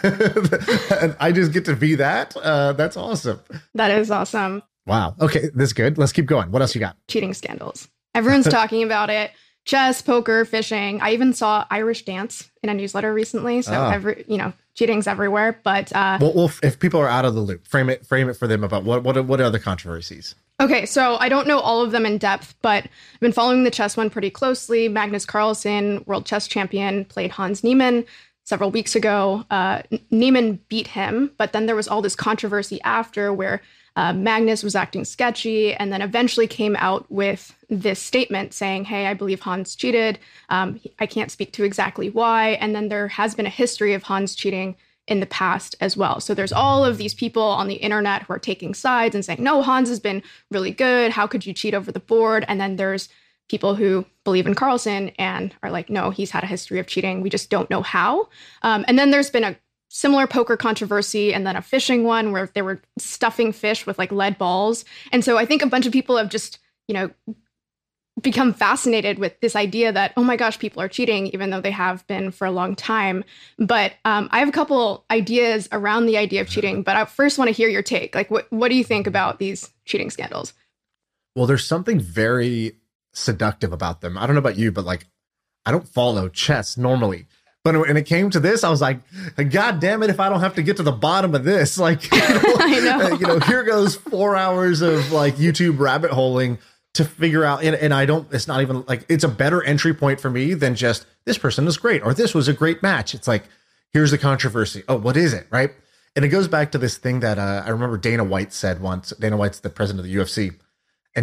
And I just get to be that. That's awesome. That is awesome. Wow. Okay, this is good. Let's keep going. What else you got? Cheating scandals. Everyone's talking about it. Chess, poker, fishing. I even saw Irish Dance in a newsletter recently. So cheating's everywhere. But well, if people are out of the loop, frame it for them about what are the controversies. Okay, so I don't know all of them in depth, but I've been following the chess one pretty closely. Magnus Carlsen, world chess champion, played Hans Niemann several weeks ago. Niemann beat him, but then there was all this controversy after where Magnus was acting sketchy and then eventually came out with this statement saying, hey, I believe Hans cheated. I can't speak to exactly why. And then there has been a history of Hans cheating in the past as well. So there's all of these people on the internet who are taking sides and saying, no, Hans has been really good. How could you cheat over the board? And then there's people who believe in Carlsen and are like, no, he's had a history of cheating. We just don't know how. And then there's been a similar poker controversy and then a fishing one where they were stuffing fish with like lead balls. And so I think a bunch of people have just, you know, become fascinated with this idea that, oh my gosh, people are cheating, even though they have been for a long time. But I have a couple ideas around the idea of cheating, but I first want to hear your take. Like, what do you think about these cheating scandals? Well, there's something very seductive about them. I don't know about you, but like, I don't follow chess normally. But when it came to this, I was like, God damn it, if I don't have to get to the bottom of this, like, I know. You know, here goes 4 hours of like YouTube rabbit holing to figure out. And I don't, it's not even like, it's a better entry point for me than just this person is great or this was a great match. It's like, here's the controversy. Oh, what is it? Right. And it goes back to this thing that I remember Dana White said once. Dana White's the president of the UFC. And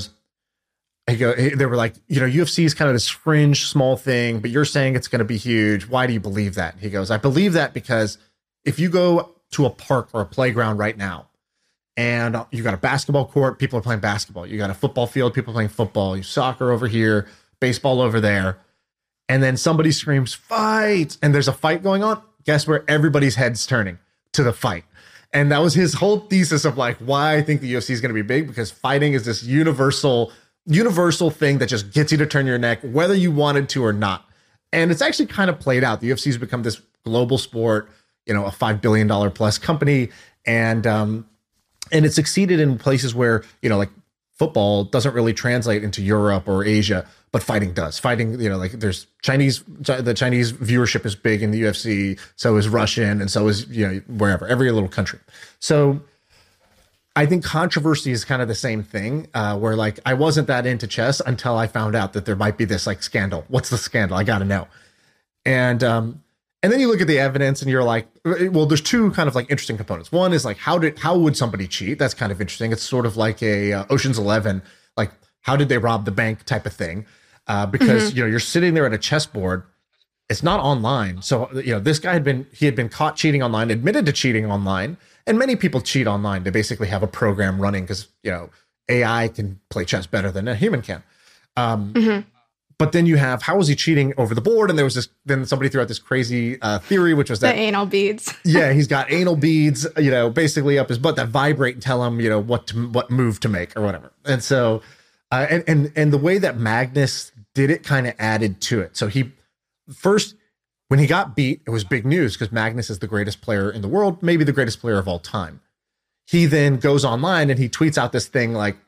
they were like, you know, UFC is kind of this fringe small thing, but you're saying it's going to be huge. Why do you believe that? He goes, I believe that because if you go to a park or a playground right now and you got a basketball court, people are playing basketball. You got a football field, people playing football. You soccer over here, baseball over there. And then somebody screams, fight! And there's a fight going on. Guess where everybody's head's turning? To the fight. And that was his whole thesis of like why I think the UFC is going to be big, because fighting is this universal thing that just gets you to turn your neck, whether you wanted to or not. And it's actually kind of played out. The UFC has become this global sport, a $5 billion plus company. And it succeeded in places where, like football doesn't really translate into Europe or Asia, but fighting does. Fighting, like there's the Chinese viewership is big in the UFC. So is Russian. And so is, wherever, every little country. So I think controversy is kind of the same thing, where like I wasn't that into chess until I found out that there might be this like scandal. What's the scandal? I got to know. And then you look at the evidence and you're like, well, there's two kind of like interesting components. One is like, how would somebody cheat? That's kind of interesting. It's sort of like a Ocean's 11, like how did they rob the bank type of thing? Because, you're sitting there at a chessboard. It's not online. So, this guy had been caught cheating online, admitted to cheating online. And many people cheat online. They basically have a program running because, AI can play chess better than a human can. But then you have, how was he cheating over the board? And there was then somebody threw out this crazy theory, which was that the anal beads. Yeah, he's got anal beads, basically up his butt that vibrate and tell him, what move to make or whatever. And so, and the way that Magnus did it kind of added to it. So when he got beat, it was big news because Magnus is the greatest player in the world, maybe the greatest player of all time. He then goes online and he tweets out this thing like,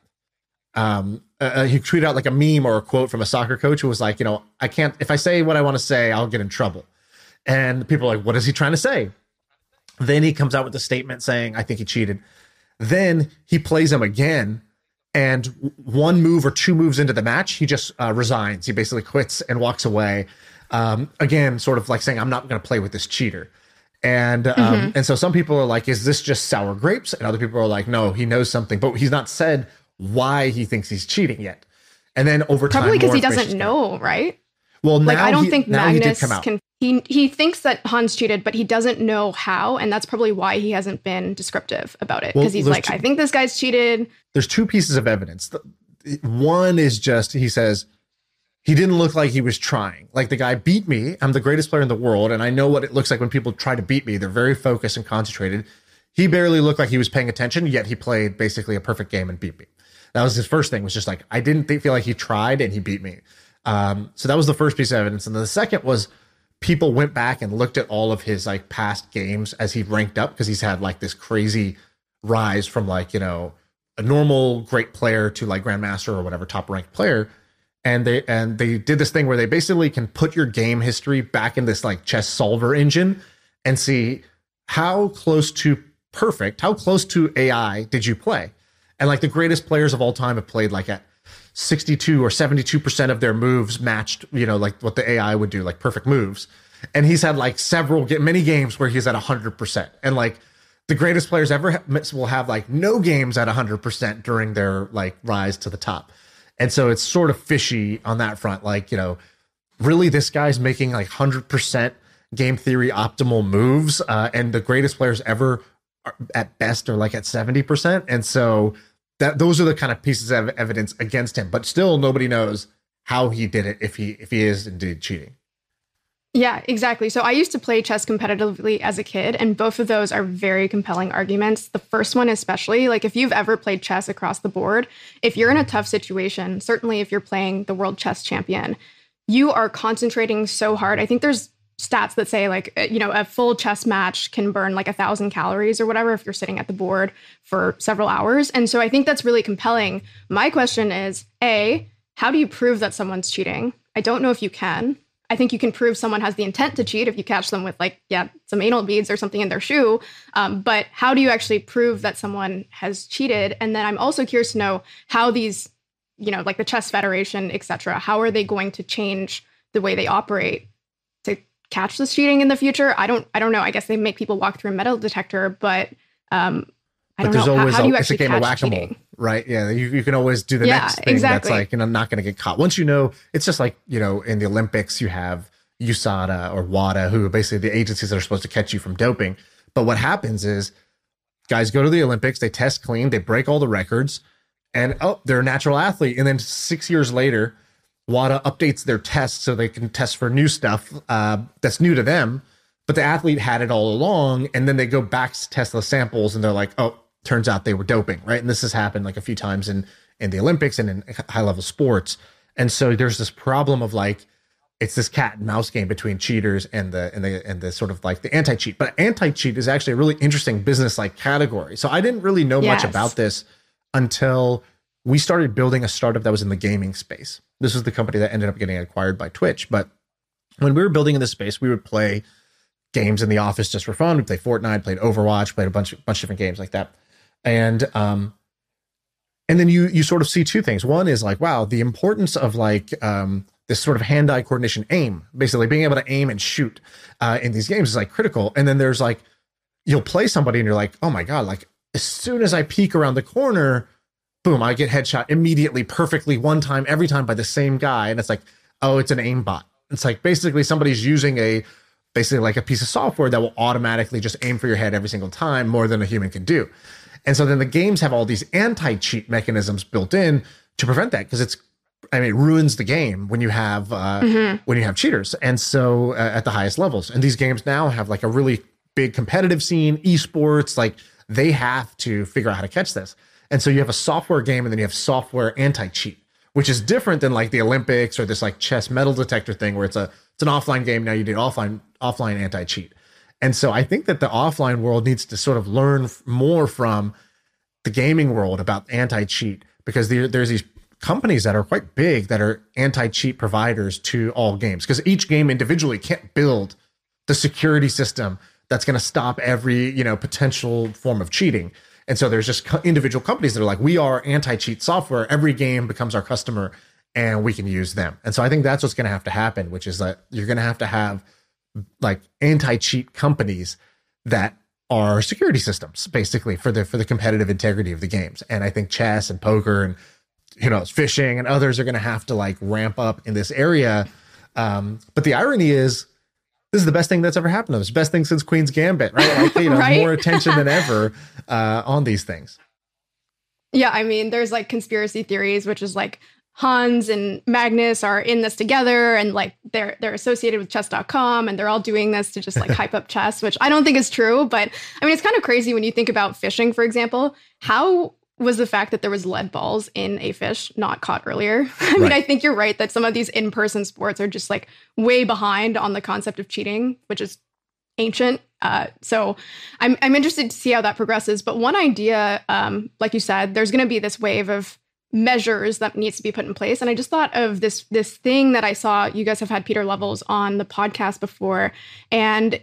he tweeted out like a meme or a quote from a soccer coach who was like, I can't, if I say what I want to say, I'll get in trouble. And people are like, what is he trying to say? Then he comes out with a statement saying, I think he cheated. Then he plays him again. And one move or two moves into the match, he just resigns. He basically quits and walks away. Again, sort of like saying, I'm not going to play with this cheater. And so some people are like, is this just sour grapes? And other people are like, no, he knows something, but he's not said why he thinks he's cheating yet. And then over time, probably because he doesn't know, right? Well, like I don't think Magnus come out. He thinks that Hans cheated, but he doesn't know how, and that's probably why he hasn't been descriptive about it, because he's like, I think this guy's cheated. There's two pieces of evidence. One is just, he says, he didn't look like he was trying. Like, the guy beat me. I'm the greatest player in the world, and I know what it looks like when people try to beat me. They're very focused and concentrated. He barely looked like he was paying attention, yet he played basically a perfect game and beat me. That was his first thing, was just like, I didn't feel like he tried, and he beat me. So that was the first piece of evidence. And then the second was, people went back and looked at all of his like past games as he ranked up, because he's had like this crazy rise from like, a normal great player to like grandmaster or whatever top ranked player. And they did this thing where they basically can put your game history back in this like chess solver engine and see how close to perfect, how close to AI did you play? And like the greatest players of all time have played like at 62 or 72% of their moves matched, like what the AI would do, like perfect moves. And he's had like many games where he's at 100%. And like the greatest players ever will have like no games at 100% during their like rise to the top. And so it's sort of fishy on that front. Like, really this guy's making like 100% game theory optimal moves. And the greatest players ever at best are like at 70%. And so those are the kind of pieces of evidence against him, but still nobody knows how he did it, if he is indeed cheating. Yeah, exactly. So I used to play chess competitively as a kid, and both of those are very compelling arguments. The first one especially, like if you've ever played chess across the board, if you're in a tough situation, certainly if you're playing the world chess champion, you are concentrating so hard. I think there's stats that say like, a full chess match can burn like 1,000 calories or whatever if you're sitting at the board for several hours. And so I think that's really compelling. My question is, A, how do you prove that someone's cheating? I don't know if you can. I think you can prove someone has the intent to cheat if you catch them with like, some anal beads or something in their shoe. But how do you actually prove that someone has cheated? And then I'm also curious to know how these, like the Chess Federation, et cetera, how are they going to change the way they operate to catch this cheating in the future? I don't know. I guess they make people walk through a metal detector, but I don't know. How do you actually catch cheating? Right. Yeah. You can always do the next thing exactly. That's like, not going to get caught. Once it's just like, in the Olympics, you have USADA or WADA, who are basically the agencies that are supposed to catch you from doping. But what happens is guys go to the Olympics, they test clean, they break all the records, and they're a natural athlete. And then 6 years later, WADA updates their tests so they can test for new stuff that's new to them. But the athlete had it all along, and then they go back to test the samples, and they're like, oh, turns out they were doping, right? And this has happened like a few times in the Olympics and in high-level sports. And so there's this problem of like, it's this cat and mouse game between cheaters and the sort of like the anti-cheat. But anti-cheat is actually a really interesting business like category. So I didn't really know much about this until we started building a startup that was in the gaming space. This was the company that ended up getting acquired by Twitch. But when we were building in this space, we would play games in the office just for fun. We played Fortnite, played Overwatch, played a bunch of different games like that. And then you sort of see two things. One is like, wow, the importance of like this sort of hand-eye coordination aim, basically being able to aim and shoot in these games is like critical. And then there's like, you'll play somebody and you're like, oh my God, like as soon as I peek around the corner, boom, I get headshot immediately, perfectly, one time, every time by the same guy. And it's like, oh, it's an aimbot. It's like basically somebody's using basically like a piece of software that will automatically just aim for your head every single time, more than a human can do. And so then the games have all these anti-cheat mechanisms built in to prevent that, because it ruins the game when you have cheaters. And so at the highest levels, and these games now have like a really big competitive scene, esports, like they have to figure out how to catch this. And so you have a software game, and then you have software anti-cheat, which is different than like the Olympics or this like chess metal detector thing where it's an offline game. Now you do offline anti-cheat. And so I think that the offline world needs to sort of learn more from the gaming world about anti-cheat, because there's these companies that are quite big that are anti-cheat providers to all games, because each game individually can't build the security system that's going to stop every, potential form of cheating. And so there's just individual companies that are like, we are anti-cheat software. Every game becomes our customer and we can use them. And so I think that's what's going to have to happen, which is that you're going to have like anti-cheat companies that are security systems basically for the competitive integrity of the games. And I think chess and poker and phishing and others are going to have to like ramp up in this area. But the irony is, this is the best thing that's ever happened to us. Best thing since Queen's Gambit, right? Like, right? More attention than ever on these things. Yeah, I mean, there's like conspiracy theories, which is like Hans and Magnus are in this together, and like they're associated with chess.com, and they're all doing this to just like hype up chess, which I don't think is true. But I mean, it's kind of crazy when you think about phishing, for example. How was the fact that there was lead balls in a fish not caught earlier? I mean, I think you're right that some of these in-person sports are just like way behind on the concept of cheating, which is ancient. So I'm interested to see how that progresses. But one idea, like you said, there's going to be this wave of measures that needs to be put in place. And I just thought of this thing that I saw. You guys have had Peter Levels on the podcast before, and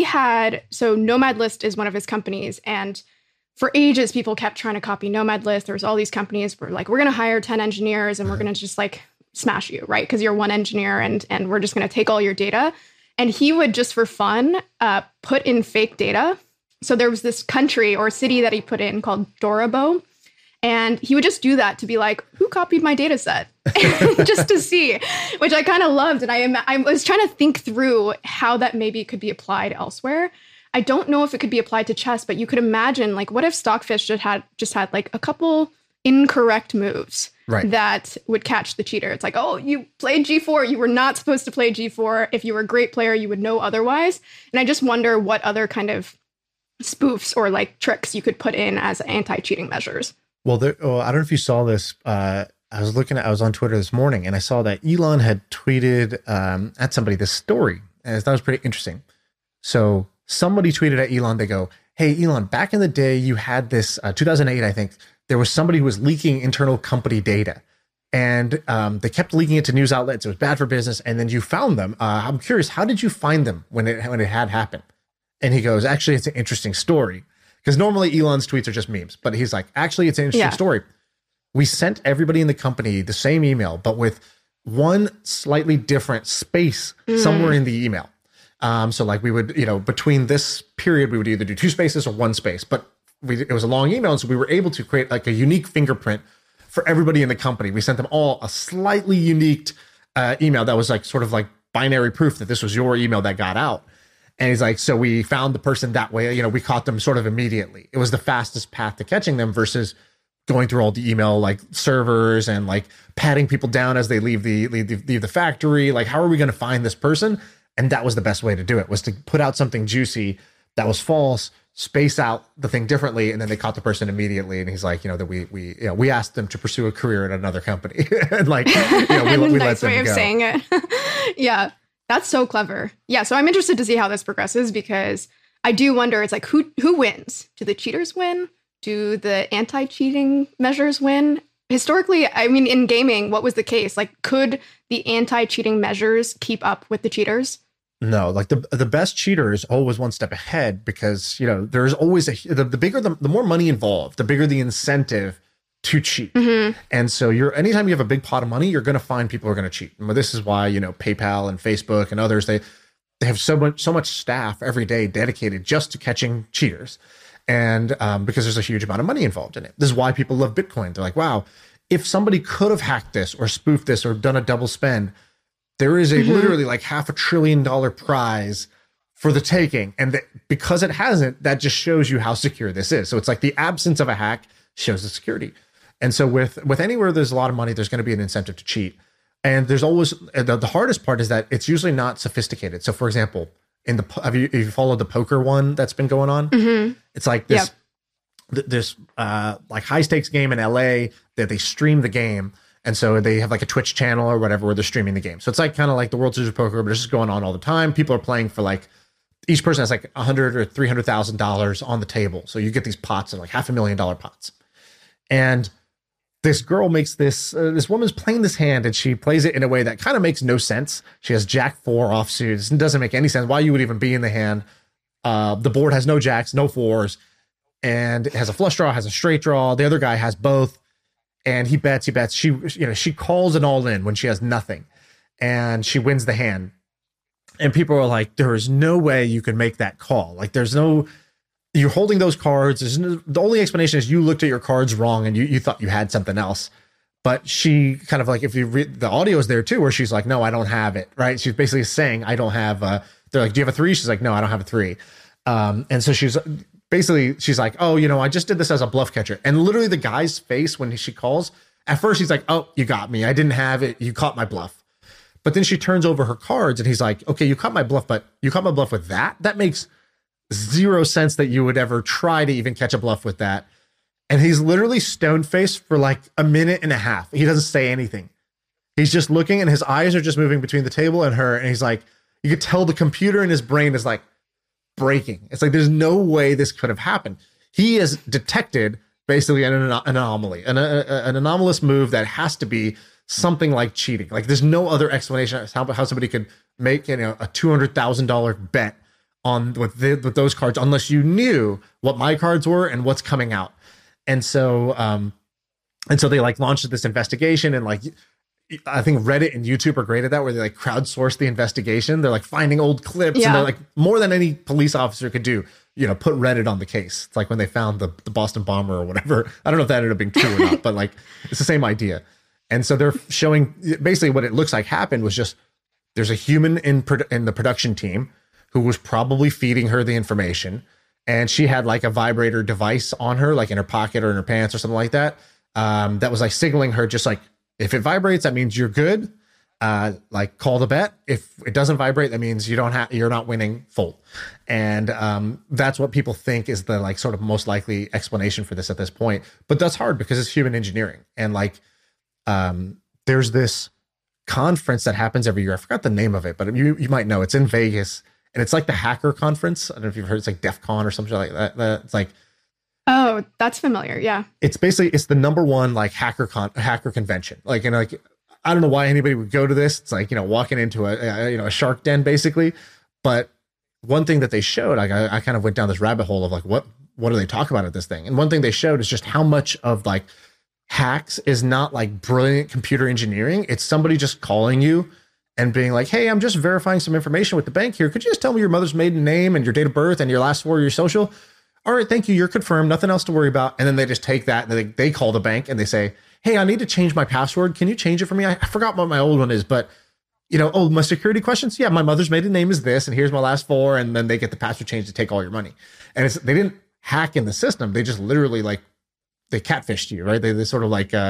so Nomad List is one of his companies, and for ages, people kept trying to copy Nomad List. There was all these companies were like, we're going to hire 10 engineers and we're going to just like smash you, right? Because you're one engineer and we're just going to take all your data. And he would just for fun put in fake data. So there was this country or city that he put in called Dorabo. And he would just do that to be like, who copied my data set? Just to see, which I kind of loved. And I was trying to think through how that maybe could be applied elsewhere. I don't know if it could be applied to chess, but you could imagine, like, what if Stockfish just had like a couple incorrect moves that would catch the cheater? It's like, oh, you played G4. You were not supposed to play G4. If you were a great player, you would know otherwise. And I just wonder what other kind of spoofs or like tricks you could put in as anti-cheating measures. Well, I don't know if you saw this. I was on Twitter this morning, and I saw that Elon had tweeted at somebody this story, and that was pretty interesting. So somebody tweeted at Elon, they go, hey, Elon, back in the day, you had this 2008, I think, there was somebody who was leaking internal company data, and they kept leaking it to news outlets. It was bad for business. And then you found them. I'm curious, how did you find them when it had happened? And he goes, actually, it's an interesting story, because normally Elon's tweets are just memes, but he's like, actually, it's an interesting story. We sent everybody in the company the same email, but with one slightly different space somewhere in the email. So like we would, between this period, we would either do 2 spaces or 1 space, but it was a long email. And so we were able to create like a unique fingerprint for everybody in the company. We sent them all a slightly unique email that was like sort of like binary proof that this was your email that got out. And he's like, so we found the person that way. We caught them sort of immediately. It was the fastest path to catching them versus going through all the email like servers and like patting people down as they leave the factory. Like, how are we going to find this person? And that was the best way to do it, was to put out something juicy that was false, space out the thing differently, and then they caught the person immediately. And he's like, that we asked them to pursue a career at another company. And like, we let them way of go. saying it. Yeah, that's so clever. Yeah, so I'm interested to see how this progresses, because I do wonder, it's like, who wins? Do the cheaters win? Do the anti-cheating measures win? Historically, I mean, in gaming, what was the case? Like, could the anti-cheating measures keep up with the cheaters? No, like the best cheater is always one step ahead, because there's always the bigger the more money involved, the bigger the incentive to cheat. Mm-hmm. And so anytime you have a big pot of money, you're going to find people who are going to cheat. And this is why PayPal and Facebook and others, they have so much staff every day dedicated just to catching cheaters, and because there's a huge amount of money involved in it. This is why people love Bitcoin. They're like, wow, if somebody could have hacked this or spoofed this or done a double spend, there is a literally like $500 billion prize for the taking. And because it hasn't, that just shows you how secure this is. So it's like the absence of a hack shows the security. And so with anywhere there's a lot of money, there's going to be an incentive to cheat. And there's always, the hardest part is that it's usually not sophisticated. So for example, have you followed the poker one that's been going on? Mm-hmm. It's like this like high stakes game in LA that they stream the game. And so they have like a Twitch channel or whatever where they're streaming the game. So it's like kind of like the World Series of Poker, but it's just going on all the time. People are playing for like, each person has like $100,000 or $300,000 on the table. So you get these pots of like $500,000 pots. And this girl makes this woman's playing this hand, and she plays it in a way that kind of makes no sense. She has Jack 4 offsuit. It doesn't make any sense why you would even be in the hand. The board has no jacks, no 4s, and it has a flush draw, has a straight draw. The other guy has both. And he bets. She calls an all in when she has nothing, and she wins the hand. And people are like, there is no way you could make that call. Like, you're holding those cards. The only explanation is you looked at your cards wrong and you thought you had something else. But she kind of like, if you read the audio is there too, where she's like, no, I don't have it. Right. She's basically saying, I don't have, they're like, do you have a 3? She's like, no, I don't have a 3. And so she's like, oh, I just did this as a bluff catcher. And literally the guy's face when she calls, at first he's like, oh, you got me. I didn't have it. You caught my bluff. But then she turns over her cards and he's like, okay, you caught my bluff, but you caught my bluff with that? That makes zero sense that you would ever try to even catch a bluff with that. And he's literally stone-faced for like a minute and a half. He doesn't say anything. He's just looking, and his eyes are just moving between the table and her. And he's like, you could tell the computer in his brain is like breaking. It's like, there's no way this could have happened. He has detected basically an anomaly, an anomalous move that has to be something like cheating. Like, there's no other explanation as how somebody could make a $200,000 bet on with those cards, unless you knew what my cards were and what's coming out. And so they like launched this investigation, and like, I think Reddit and YouTube are great at that, where they like crowdsource the investigation. They're like finding old clips, and they're like, more than any police officer could do, put Reddit on the case. It's like when they found the Boston bomber or whatever. I don't know if that ended up being true or not, but like, it's the same idea. And so they're showing basically what it looks like happened was just, there's a human in the production team who was probably feeding her the information. And she had like a vibrator device on her, like in her pocket or in her pants or something like that. That was like signaling her, just like, if it vibrates, that means you're good. Like, call the bet. If it doesn't vibrate, that means you're not winning full. And that's what people think is the like sort of most likely explanation for this at this point. But that's hard because it's human engineering. And like, there's this conference that happens every year. I forgot the name of it, but you might know. It's in Vegas, and it's like the hacker conference. I don't know if you've heard. It's like DEF CON or something like that. It's like, oh, that's familiar. Yeah. It's basically, it's the number one like hacker convention. Like, and like, I don't know why anybody would go to this. It's like, walking into a shark den basically. But one thing that they showed, like, I kind of went down this rabbit hole of like, what do they talk about at this thing? And one thing they showed is just how much of like hacks is not like brilliant computer engineering. It's somebody just calling you and being like, hey, I'm just verifying some information with the bank here. Could you just tell me your mother's maiden name and your date of birth and your last 4 of your social? All right, thank you. You're confirmed. Nothing else to worry about. And then they just take that and they call the bank and they say, hey, I need to change my password. Can you change it for me? I forgot what my old one is, but oh, my security questions. Yeah, my mother's maiden name is this, and here's my last four, and then they get the password change to take all your money. And they didn't hack in the system. They just literally they catfished you, right? They sort of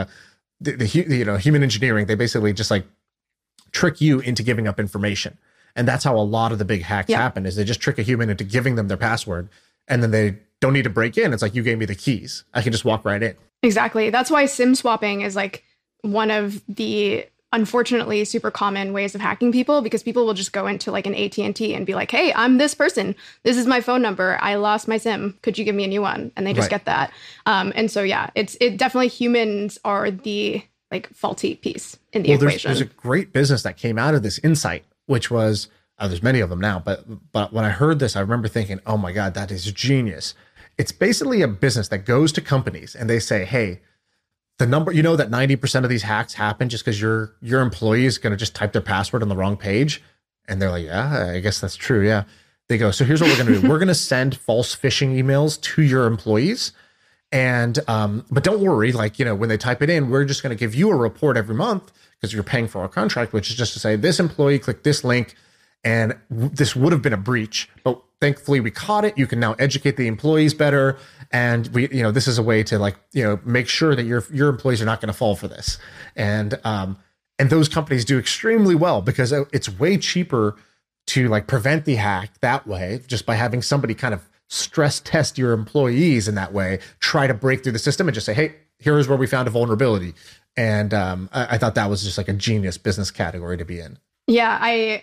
human engineering. They basically just trick you into giving up information, and that's how a lot of the big hacks happen. Is they just trick a human into giving them their password, and then they don't need to break in. It's like, you gave me the keys, I can just walk right in. Exactly. That's why SIM swapping is one of the unfortunately super common ways of hacking people, because people will just go into an AT&T and be like, hey, I'm this person. This is my phone number. I lost my SIM. Could you give me a new one? And they just get that. And so, yeah, it definitely, humans are the faulty piece in the equation. There's a great business that came out of this insight, which was, there's many of them now, but when I heard this, I remember thinking, oh my God, that is genius. It's basically a business that goes to companies and they say, hey, the number, that 90% of these hacks happen just because your employee is going to just type their password on the wrong page. And they're like, yeah, I guess that's true. Yeah. They go, so here's what we're going to do. We're going to send false phishing emails to your employees. And, but don't worry, when they type it in, we're just going to give you a report every month because you're paying for our contract, which is just to say, this employee clicked this link and this would have been a breach, but thankfully we caught it. You can now educate the employees better. And this is a way to make sure that your employees are not going to fall for this. And those companies do extremely well because it's way cheaper to prevent the hack that way, just by having somebody kind of stress test your employees in that way, try to break through the system and just say, hey, here's where we found a vulnerability. And I thought that was just a genius business category to be in. Yeah,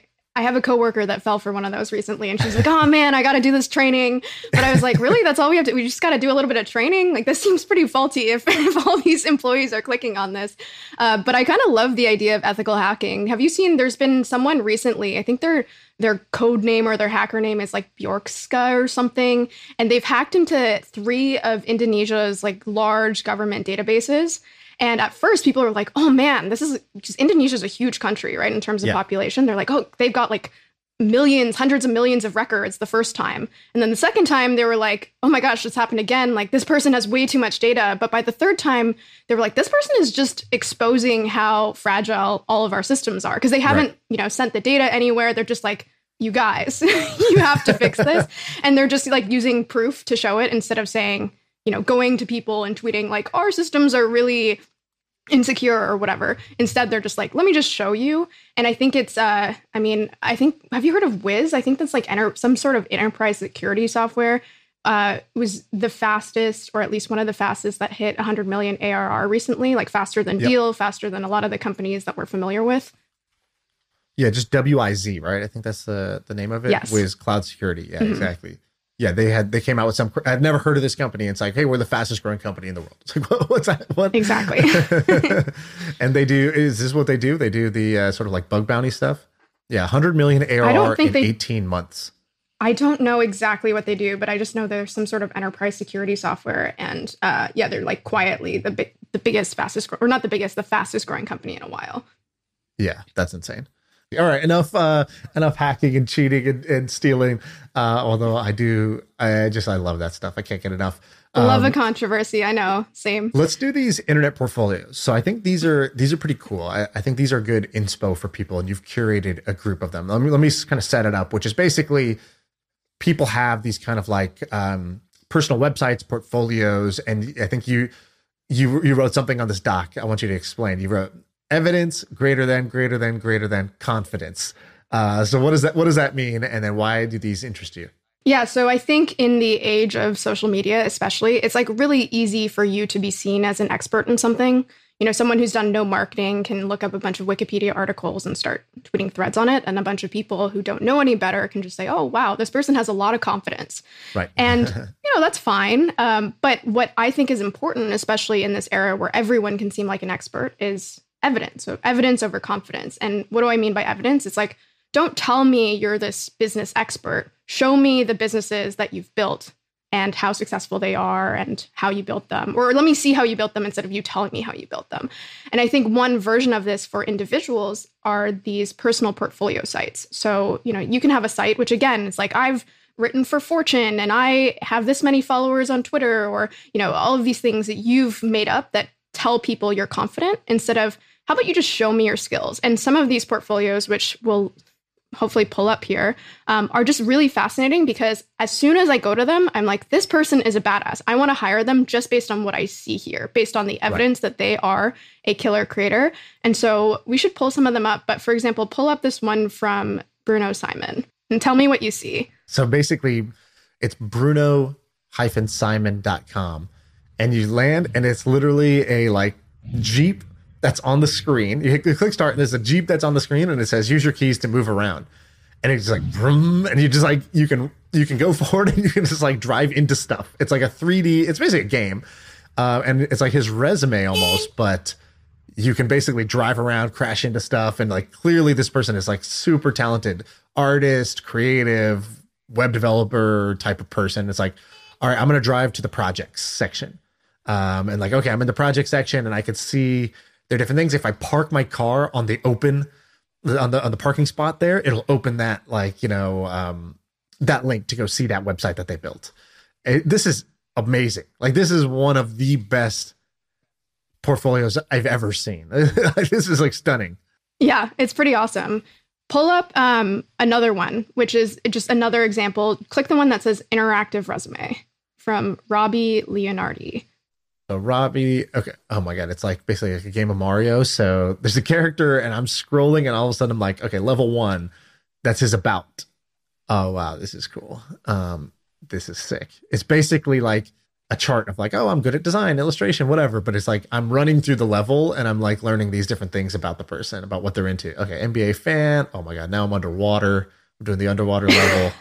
I have a coworker that fell for one of those recently, and she's like, oh man, I got to do this training. But I was like, really? That's all we have to, we just got to do a little bit of training? This seems pretty faulty if all these employees are clicking on this. But I kind of love the idea of ethical hacking. Have you seen, there's been someone recently, I think their code name or their hacker name is Bjorkska or something. And they've hacked into 3 of Indonesia's large government databases. And at first, people are like, oh, man, this is just, Indonesia's a huge country, right, in terms of population. They're like, oh, they've got millions, hundreds of millions of records the first time. And then the second time, they were like, oh, my gosh, this happened again. This person has way too much data. But by the third time, they were like, this person is just exposing how fragile all of our systems are. Because they haven't, sent the data anywhere. They're just like, you guys, you have to fix this. And they're just using proof to show it instead of saying, going to people and tweeting our systems are really insecure or whatever. Instead, they're just let me just show you. And I think it's, have you heard of Wiz? I think that's some sort of enterprise security software. Was the fastest, or at least one of the fastest, that hit 100 million ARR recently, faster than Deal, faster than a lot of the companies that we're familiar with. Yeah, just WIZ, right? I think that's the name of it. Yes. Wiz Cloud Security. Yeah, exactly. Yeah, they came out with some. I've never heard of this company. It's hey, we're the fastest growing company in the world. It's what's that? What? Exactly. And is this what they do? They do the sort of bug bounty stuff. Yeah, 100 million ARR in 18 months. I don't know exactly what they do, but I just know there's some sort of enterprise security software, and they're quietly the biggest, fastest, or not the biggest, the fastest growing company in a while. Yeah, that's insane. All right, enough hacking and cheating and stealing. Although I love that stuff. I can't get enough. Love a controversy. I know. Same. Let's do these internet portfolios. So I think these are pretty cool. I think these are good inspo for people, and you've curated a group of them. Let me kind of set it up, which is basically people have these kind of personal websites, portfolios, and I think you wrote something on this doc. I want you to explain. You wrote evidence greater than confidence. So what does that mean? And then why do these interest you? Yeah, so I think in the age of social media, especially, it's really easy for you to be seen as an expert in something. Someone who's done no marketing can look up a bunch of Wikipedia articles and start tweeting threads on it. And a bunch of people who don't know any better can just say, oh, wow, this person has a lot of confidence. Right. And, that's fine. But what I think is important, especially in this era where everyone can seem like an expert, is evidence. So evidence over confidence. And what do I mean by evidence? It's don't tell me you're this business expert. Show me the businesses that you've built and how successful they are and how you built them. Or let me see how you built them instead of you telling me how you built them. And I think one version of this for individuals are these personal portfolio sites. So, you can have a site, which again, it's I've written for Fortune and I have this many followers on Twitter, or, all of these things that you've made up that tell people you're confident, instead of how about you just show me your skills? And some of these portfolios, which will hopefully pull up here, are just really fascinating because as soon as I go to them, I'm like, this person is a badass. I want to hire them just based on what I see here, based on the evidence that they are a killer creator. And so we should pull some of them up. But for example, pull up this one from Bruno Simon and tell me what you see. So basically, it's bruno-simon.com. And you land, and it's literally a like Jeep that's on the screen. You click start, and there's a Jeep that's on the screen, and it says use your keys to move around. And it's like vroom, and you just like you can go forward and you can just like drive into stuff. It's like a 3D. It's basically a game, and it's like his resume almost, but you can basically drive around, crash into stuff, and like clearly this person is like super talented artist, creative, web developer type of person. It's like, all right, I'm gonna drive to the projects section, and like okay, I'm in the project section, and I can see. There are different things. If I park my car on the open, on the parking spot there, it'll open that like, that link to go see that website that they built. This is amazing. Like this is one of the best portfolios I've ever seen. This is like stunning. Yeah, it's pretty awesome. Pull up another one, which is just another example. Click the one that says interactive resume from Robbie Leonardi. So Robbie, okay. Oh my God. It's like basically like a game of Mario. So there's a character and I'm scrolling and all of a sudden I'm like, okay, level 1, that's his about. Oh, wow. This is cool. This is sick. It's basically like a chart of like, oh, I'm good at design, illustration, whatever. But it's like, I'm running through the level and I'm like learning these different things about the person, about what they're into. Okay. NBA fan. Oh my God. Now I'm underwater. I'm doing the underwater level.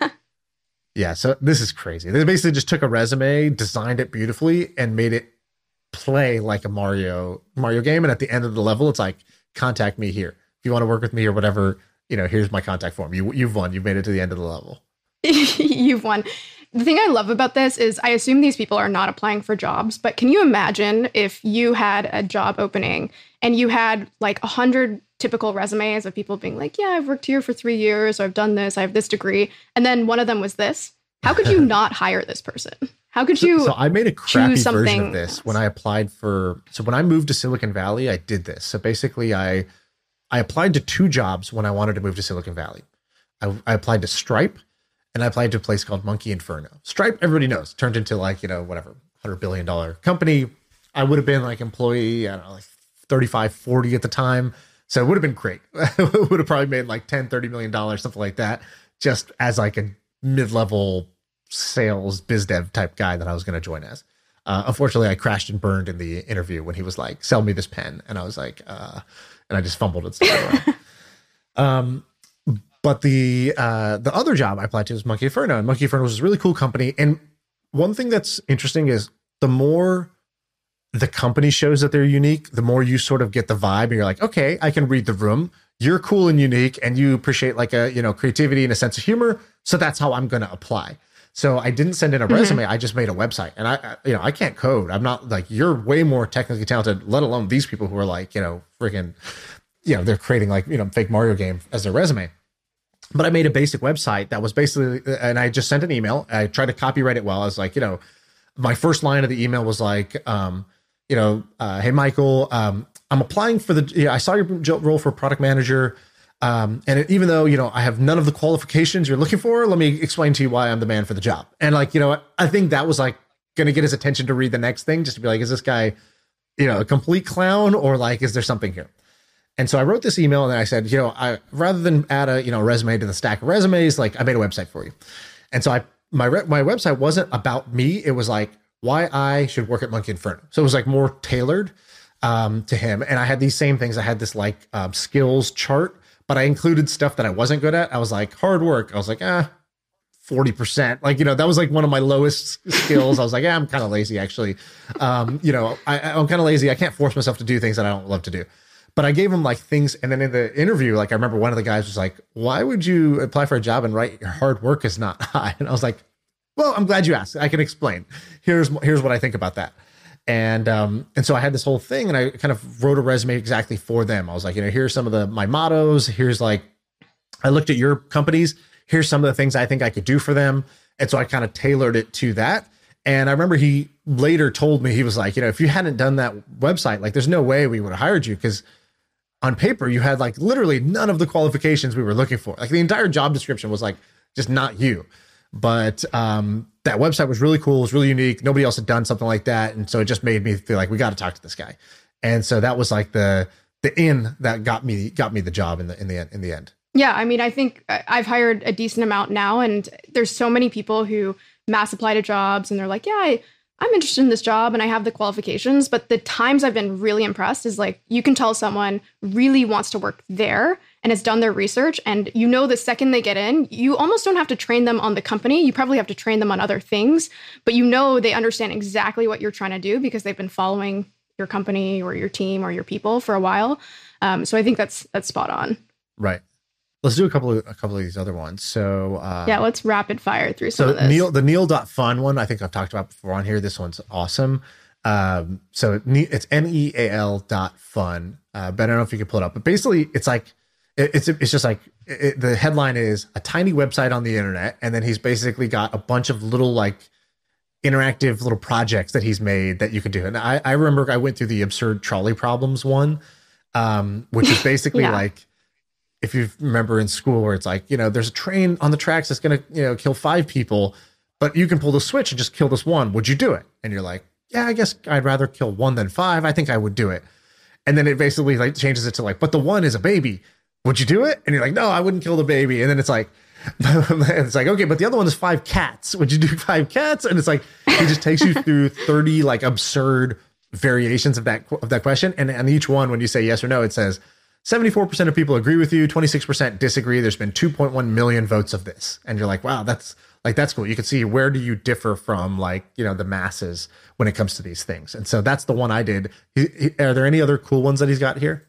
Yeah, so this is crazy. They basically just took a resume, designed it beautifully, and made it play like a Mario game. And at the end of the level, it's like, contact me here. If you want to work with me or whatever, here's my contact form. You've won. You've made it to the end of the level. You've won. The thing I love about this is I assume these people are not applying for jobs, but can you imagine if you had a job opening and you had like 100 typical resumes of people being like, yeah, I've worked here for 3 years, or I've done this, I have this degree. And then one of them was this. How could you not hire this person? How could you? So I made a crappy version of this when I applied when I moved to Silicon Valley, I did this. So basically I applied to 2 jobs when I wanted to move to Silicon Valley. I applied to Stripe and I applied to a place called Monkey Inferno. Stripe, everybody knows, turned into like, whatever, $100 billion company. I would have been like employee, I don't know, like 35, 40 at the time. So it would have been great. It would have probably made like $10-30 million, something like that, just as like a mid-level sales biz dev type guy that I was going to join as. Unfortunately, I crashed and burned in the interview when he was like, sell me this pen. And I was like, and I just fumbled and stuff around. But the other job I applied to was Monkey Inferno. And Monkey Inferno was a really cool company. And one thing that's interesting is the more the company shows that they're unique, the more you sort of get the vibe and you're like, okay, I can read the room. You're cool and unique and you appreciate like a, creativity and a sense of humor. So that's how I'm going to apply. So I didn't send in a resume. I just made a website and I can't code. I'm not like, you're way more technically talented, let alone these people who are like, freaking, they're creating like, fake Mario game as their resume. But I made a basic website that was basically, and I just sent an email. I tried to copyright it well. I was like, my first line of the email was like, hey, Michael, I'm applying for I saw your role for product manager. Even though, I have none of the qualifications you're looking for, let me explain to you why I'm the man for the job. And like, I think that was like going to get his attention to read the next thing, just to be like, is this guy, a complete clown or like, is there something here? And so I wrote this email and I said, rather than add a, resume to the stack of resumes, like I made a website for you. And so my website wasn't about me. It was like why I should work at Monkey Inferno. So it was like more tailored to him. And I had these same things. I had this like skills chart, but I included stuff that I wasn't good at. I was like hard work. I was like, 40%. Like, that was like one of my lowest skills. I was like, I'm kind of lazy actually. I'm kind of lazy. I can't force myself to do things that I don't love to do. But I gave him like things. And then in the interview, like I remember one of the guys was like, why would you apply for a job and write your hard work is not high? And I was like, well, I'm glad you asked. I can explain. Here's what I think about that. And so I had this whole thing and I kind of wrote a resume exactly for them. I was like, here's some of my mottos. Here's like, I looked at your companies. Here's some of the things I think I could do for them. And so I kind of tailored it to that. And I remember he later told me, he was like, if you hadn't done that website, like there's no way we would have hired you because on paper, you had like literally none of the qualifications we were looking for. Like the entire job description was like just not you. But that website was really cool. It was really unique. Nobody else had done something like that. And so it just made me feel like we got to talk to this guy. And so that was like the in that got me the job in the end. Yeah, I mean, I think I've hired a decent amount now, and there's so many people who mass apply to jobs and they're like, yeah, I'm interested in this job and I have the qualifications. But the times I've been really impressed is like, you can tell someone really wants to work there and has done their research. And you know, the second they get in, you almost don't have to train them on the company. You probably have to train them on other things, but you know, they understand exactly what you're trying to do because they've been following your company or your team or your people for a while. So I think that's spot on. Right. Let's do a couple of these other ones. So yeah, let's rapid fire through some of this. The Neal.fun one, I think I've talked about before on here. This one's awesome. So it's NEAL.fun. But I don't know if you can pull it up. But basically, it's like it's just like the headline is a tiny website on the internet, and then he's basically got a bunch of little like interactive little projects that he's made that you can do. And I remember I went through the absurd trolley problems one, which is basically like, if you remember in school where it's like, you know, there's a train on the tracks that's going to, you know, kill 5 people, but you can pull the switch and just kill this one. Would you do it? And you're like, yeah, I guess I'd rather kill 1 than 5. I think I would do it. And then it basically like changes it to like, but the 1 is a baby. Would you do it? And you're like, no, I wouldn't kill the baby. And then it's like, okay, but the other one is 5 cats. Would you do 5 cats? And it's like, he just takes you through 30 like absurd variations of that question. And each one, when you say yes or no, it says 74% of people agree with you, 26% disagree. There's been 2.1 million votes of this. And you're like, wow, that's cool. You can see where do you differ from like, you know, the masses when it comes to these things. And so that's the one I did. Are there any other cool ones that he's got here?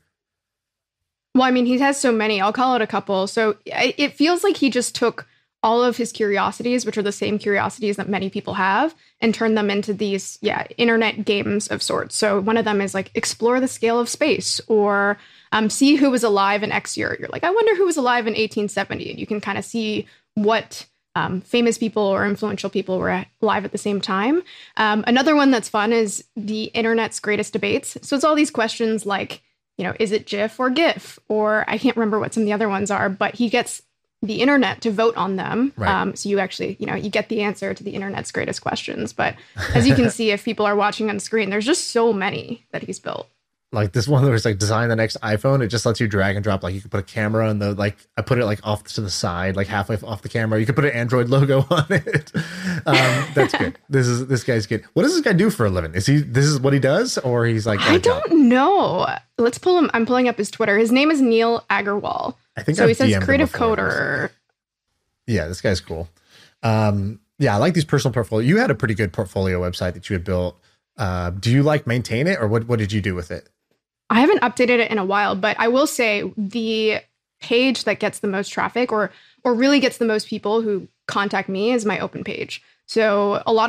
Well, I mean, he has so many. I'll call it a couple. So it feels like he just took all of his curiosities, which are the same curiosities that many people have, and turned them into these, internet games of sorts. So one of them is like explore the scale of space, or see who was alive in X year. You're like, I wonder who was alive in 1870. And you can kind of see what famous people or influential people were alive at the same time. Another one that's fun is the internet's greatest debates. So it's all these questions like, you know, is it GIF or GIF? Or I can't remember what some of the other ones are, but he gets the internet to vote on them. Right. So you actually, you know, you get the answer to the internet's greatest questions. But as you can see, if people are watching on screen, there's just so many that he's built. Like this one that was like design the next iPhone. It just lets you drag and drop. Like you can put a camera in the, like I put it like off to the side, like halfway off the camera. You could put an Android logo on it. That's good. This guy's good. What does this guy do for a living? This is what he does, or he's like, I don't know. Let's pull him. I'm pulling up his Twitter. His name is Neal Agarwal. I think so. He says creative coder. Yeah, this guy's cool. Yeah, I like these personal portfolio. You had a pretty good portfolio website that you had built. Do you like maintain it, or what did you do with it? I haven't updated it in a while, but I will say the page that gets the most traffic or really gets the most people who contact me is my open page. So not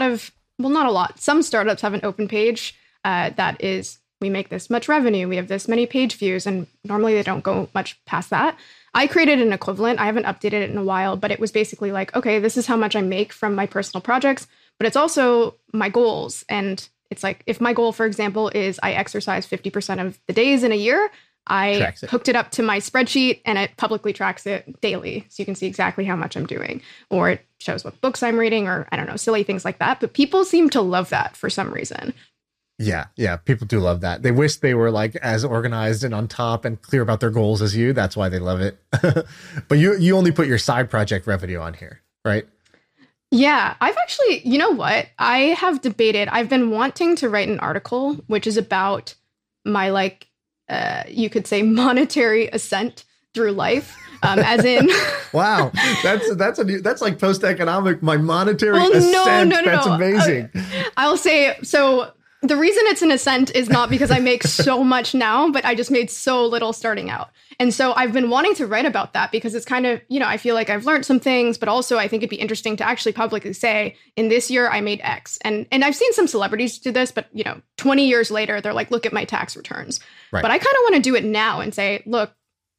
a lot. Some startups have an open page that is, we make this much revenue, we have this many page views, and normally they don't go much past that. I created an equivalent. I haven't updated it in a while, but it was basically like, okay, this is how much I make from my personal projects, but it's also my goals. And it's like, if my goal, for example, is I exercise 50% of the days in a year, I hooked it up to my spreadsheet and it publicly tracks it daily. So you can see exactly how much I'm doing, or it shows what books I'm reading, or I don't know, silly things like that. But people seem to love that for some reason. Yeah. People do love that. They wish they were like as organized and on top and clear about their goals as you. That's why they love it. But you only put your side project revenue on here, right? Yeah, I've actually, you know what? I have debated. I've been wanting to write an article, which is about my, like, you could say monetary ascent through life. As in, wow, that's like post-economic, my monetary ascent. No. That's amazing. I'll say, so the reason it's an ascent is not because I make so much now, but I just made so little starting out. And so I've been wanting to write about that because it's kind of, you know, I feel like I've learned some things, but also I think it'd be interesting to actually publicly say, in this year I made X. And I've seen some celebrities do this, but, you know, 20 years later, they're like, look at my tax returns. Right. But I kind of want to do it now and say, look,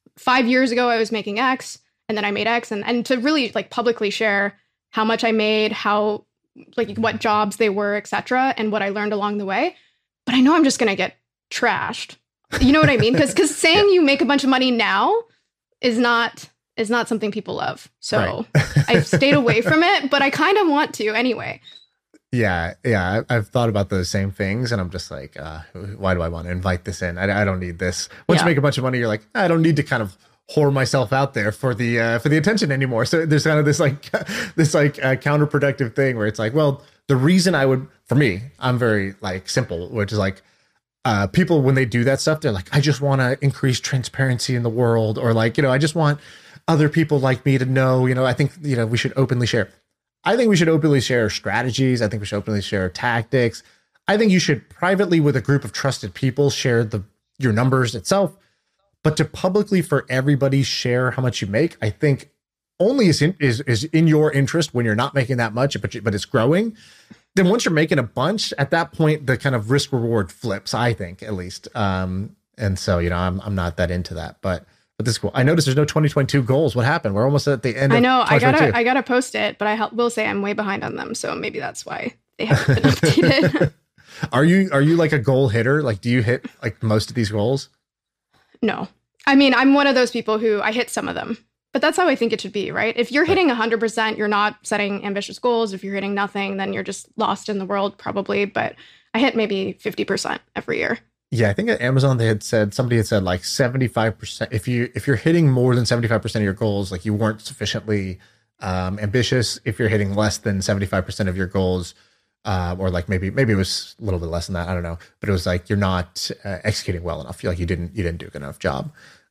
5 years ago I was making X, and then I made X, and to really like publicly share how much I made, how, like, what jobs they were, etc., and what I learned along the way. But I know I'm just going to get trashed You know what I mean? Because saying you make a bunch of money now is not something people love. So I've stayed away from it, but I kind of want to anyway. Yeah. I've thought about those same things, and I'm just like, why do I want to invite this in? I don't need this. Once you make a bunch of money, you're like, I don't need to kind of whore myself out there for the attention anymore. So there's kind of this counterproductive thing where it's like, well, the reason for me, I'm very like simple, which is like, people, when they do that stuff, they're like, I just want to increase transparency in the world, or like, I just want other people like me to know, I think, we should openly share. I think we should openly share strategies. I think we should openly share tactics. I think you should privately with a group of trusted people share your numbers itself, but to publicly for everybody share how much you make, I think only is in your interest when you're not making that much, but it's growing. Then once you're making a bunch, at that point, the kind of risk reward flips, I think, at least. And so, I'm not that into that, but this is cool. I noticed there's no 2022 goals. What happened? We're almost at the end. I know. I gotta post it, but I will say I'm way behind on them. So maybe that's why they haven't been updated. Are you like a goal hitter? Like, do you hit like most of these goals? No. I mean, I'm one of those people who I hit some of them. But that's how I think it should be, right? If you're hitting 100%, you're not setting ambitious goals. If you're hitting nothing, then you're just lost in the world probably. But I hit maybe 50% every year. Yeah, I think at Amazon somebody had said like 75%. If you're hitting more than 75% of your goals, like you weren't sufficiently ambitious. If you're hitting less than 75% of your goals, or like maybe it was a little bit less than that, I don't know. But it was like you're not executing well enough. You didn't do a good enough job.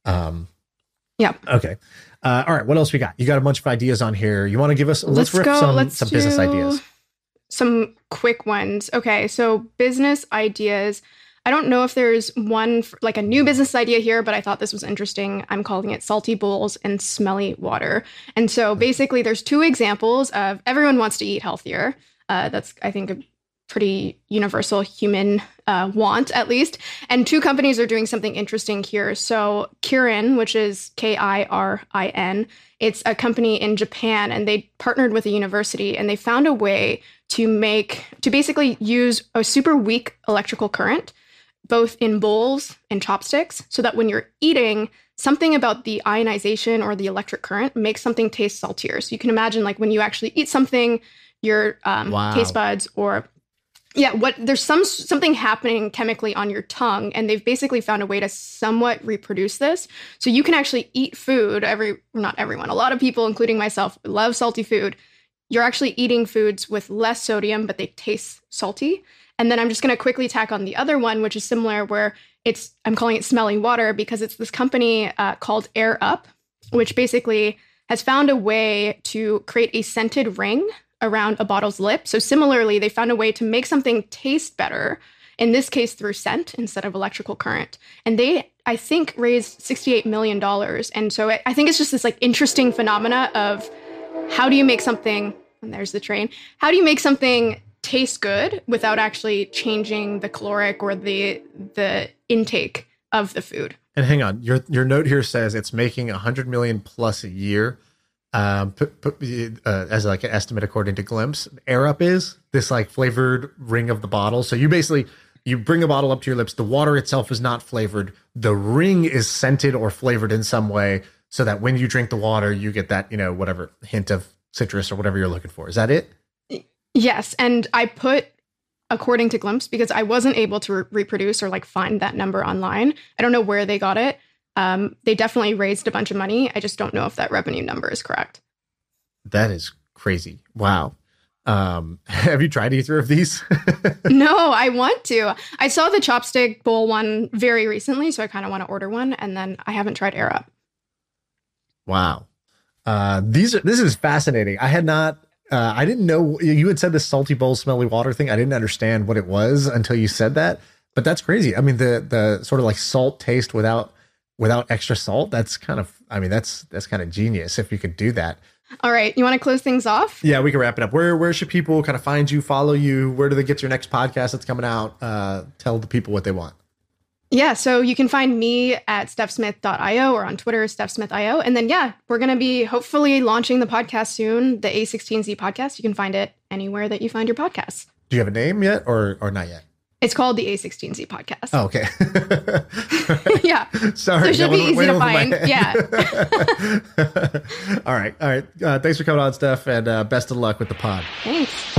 Yeah. Okay. All right. What else we got? You got a bunch of ideas on here. You want to give us? Let's riff some business ideas. Some quick ones. Okay. So business ideas. I don't know if there's one like a new business idea here, but I thought this was interesting. I'm calling it salty bowls and smelly water. And so basically, there's two examples of everyone wants to eat healthier. That's I think a pretty universal human want, at least. And two companies are doing something interesting here. So Kirin, which is Kirin, it's a company in Japan, and they partnered with a university, and they found a way to basically use a super weak electrical current, both in bowls and chopsticks, so that when you're eating, something about the ionization or the electric current makes something taste saltier. So you can imagine like when you actually eat something, your taste buds there's something happening chemically on your tongue, and they've basically found a way to somewhat reproduce this. So you can actually eat food. Not everyone, a lot of people, including myself, love salty food. You're actually eating foods with less sodium, but they taste salty. And then I'm just going to quickly tack on the other one, which is similar, where I'm calling it smelly water because it's this company called Air Up, which basically has found a way to create a scented ring around a bottle's lip. So similarly, they found a way to make something taste better, in this case through scent instead of electrical current. And they, I think, raised $68 million. And so I think it's just this like interesting phenomena of how do you make something, and there's the train, how do you make something taste good without actually changing the caloric or the intake of the food? And hang on, your note here says it's making 100 million plus a year. As like an estimate according to Glimpse. Air Up is this like flavored ring of the bottle. So you bring a bottle up to your lips. The water itself is not flavored. The ring is scented or flavored in some way so that when you drink the water, you get that, whatever hint of citrus or whatever you're looking for. Is that it? Yes. And I put according to Glimpse because I wasn't able to reproduce or like find that number online. I don't know where they got it. They definitely raised a bunch of money. I just don't know if that revenue number is correct. That is crazy. Wow. Have you tried either of these? No, I want to. I saw the chopstick bowl one very recently, so I kind of want to order one. And then I haven't tried Air Up. Wow. This is fascinating. I didn't know you had said the salty bowl, smelly water thing. I didn't understand what it was until you said that, but that's crazy. I mean, the sort of like salt taste without extra salt, that's kind of genius if you could do that. All right. You want to close things off? Yeah, we can wrap it up. Where should people kind of find you, follow you? Where do they get your next podcast that's coming out? Tell the people what they want. Yeah, so you can find me at stephsmith.io or on Twitter, stephsmith.io. And then, we're going to be hopefully launching the podcast soon, the A16Z podcast. You can find it anywhere that you find your podcasts. Do you have a name yet or not yet? It's called the A16Z podcast. Oh, okay. Yeah. Sorry. So it should be easy to find. Yeah. All right. Thanks for coming on, Steph, and best of luck with the pod. Thanks.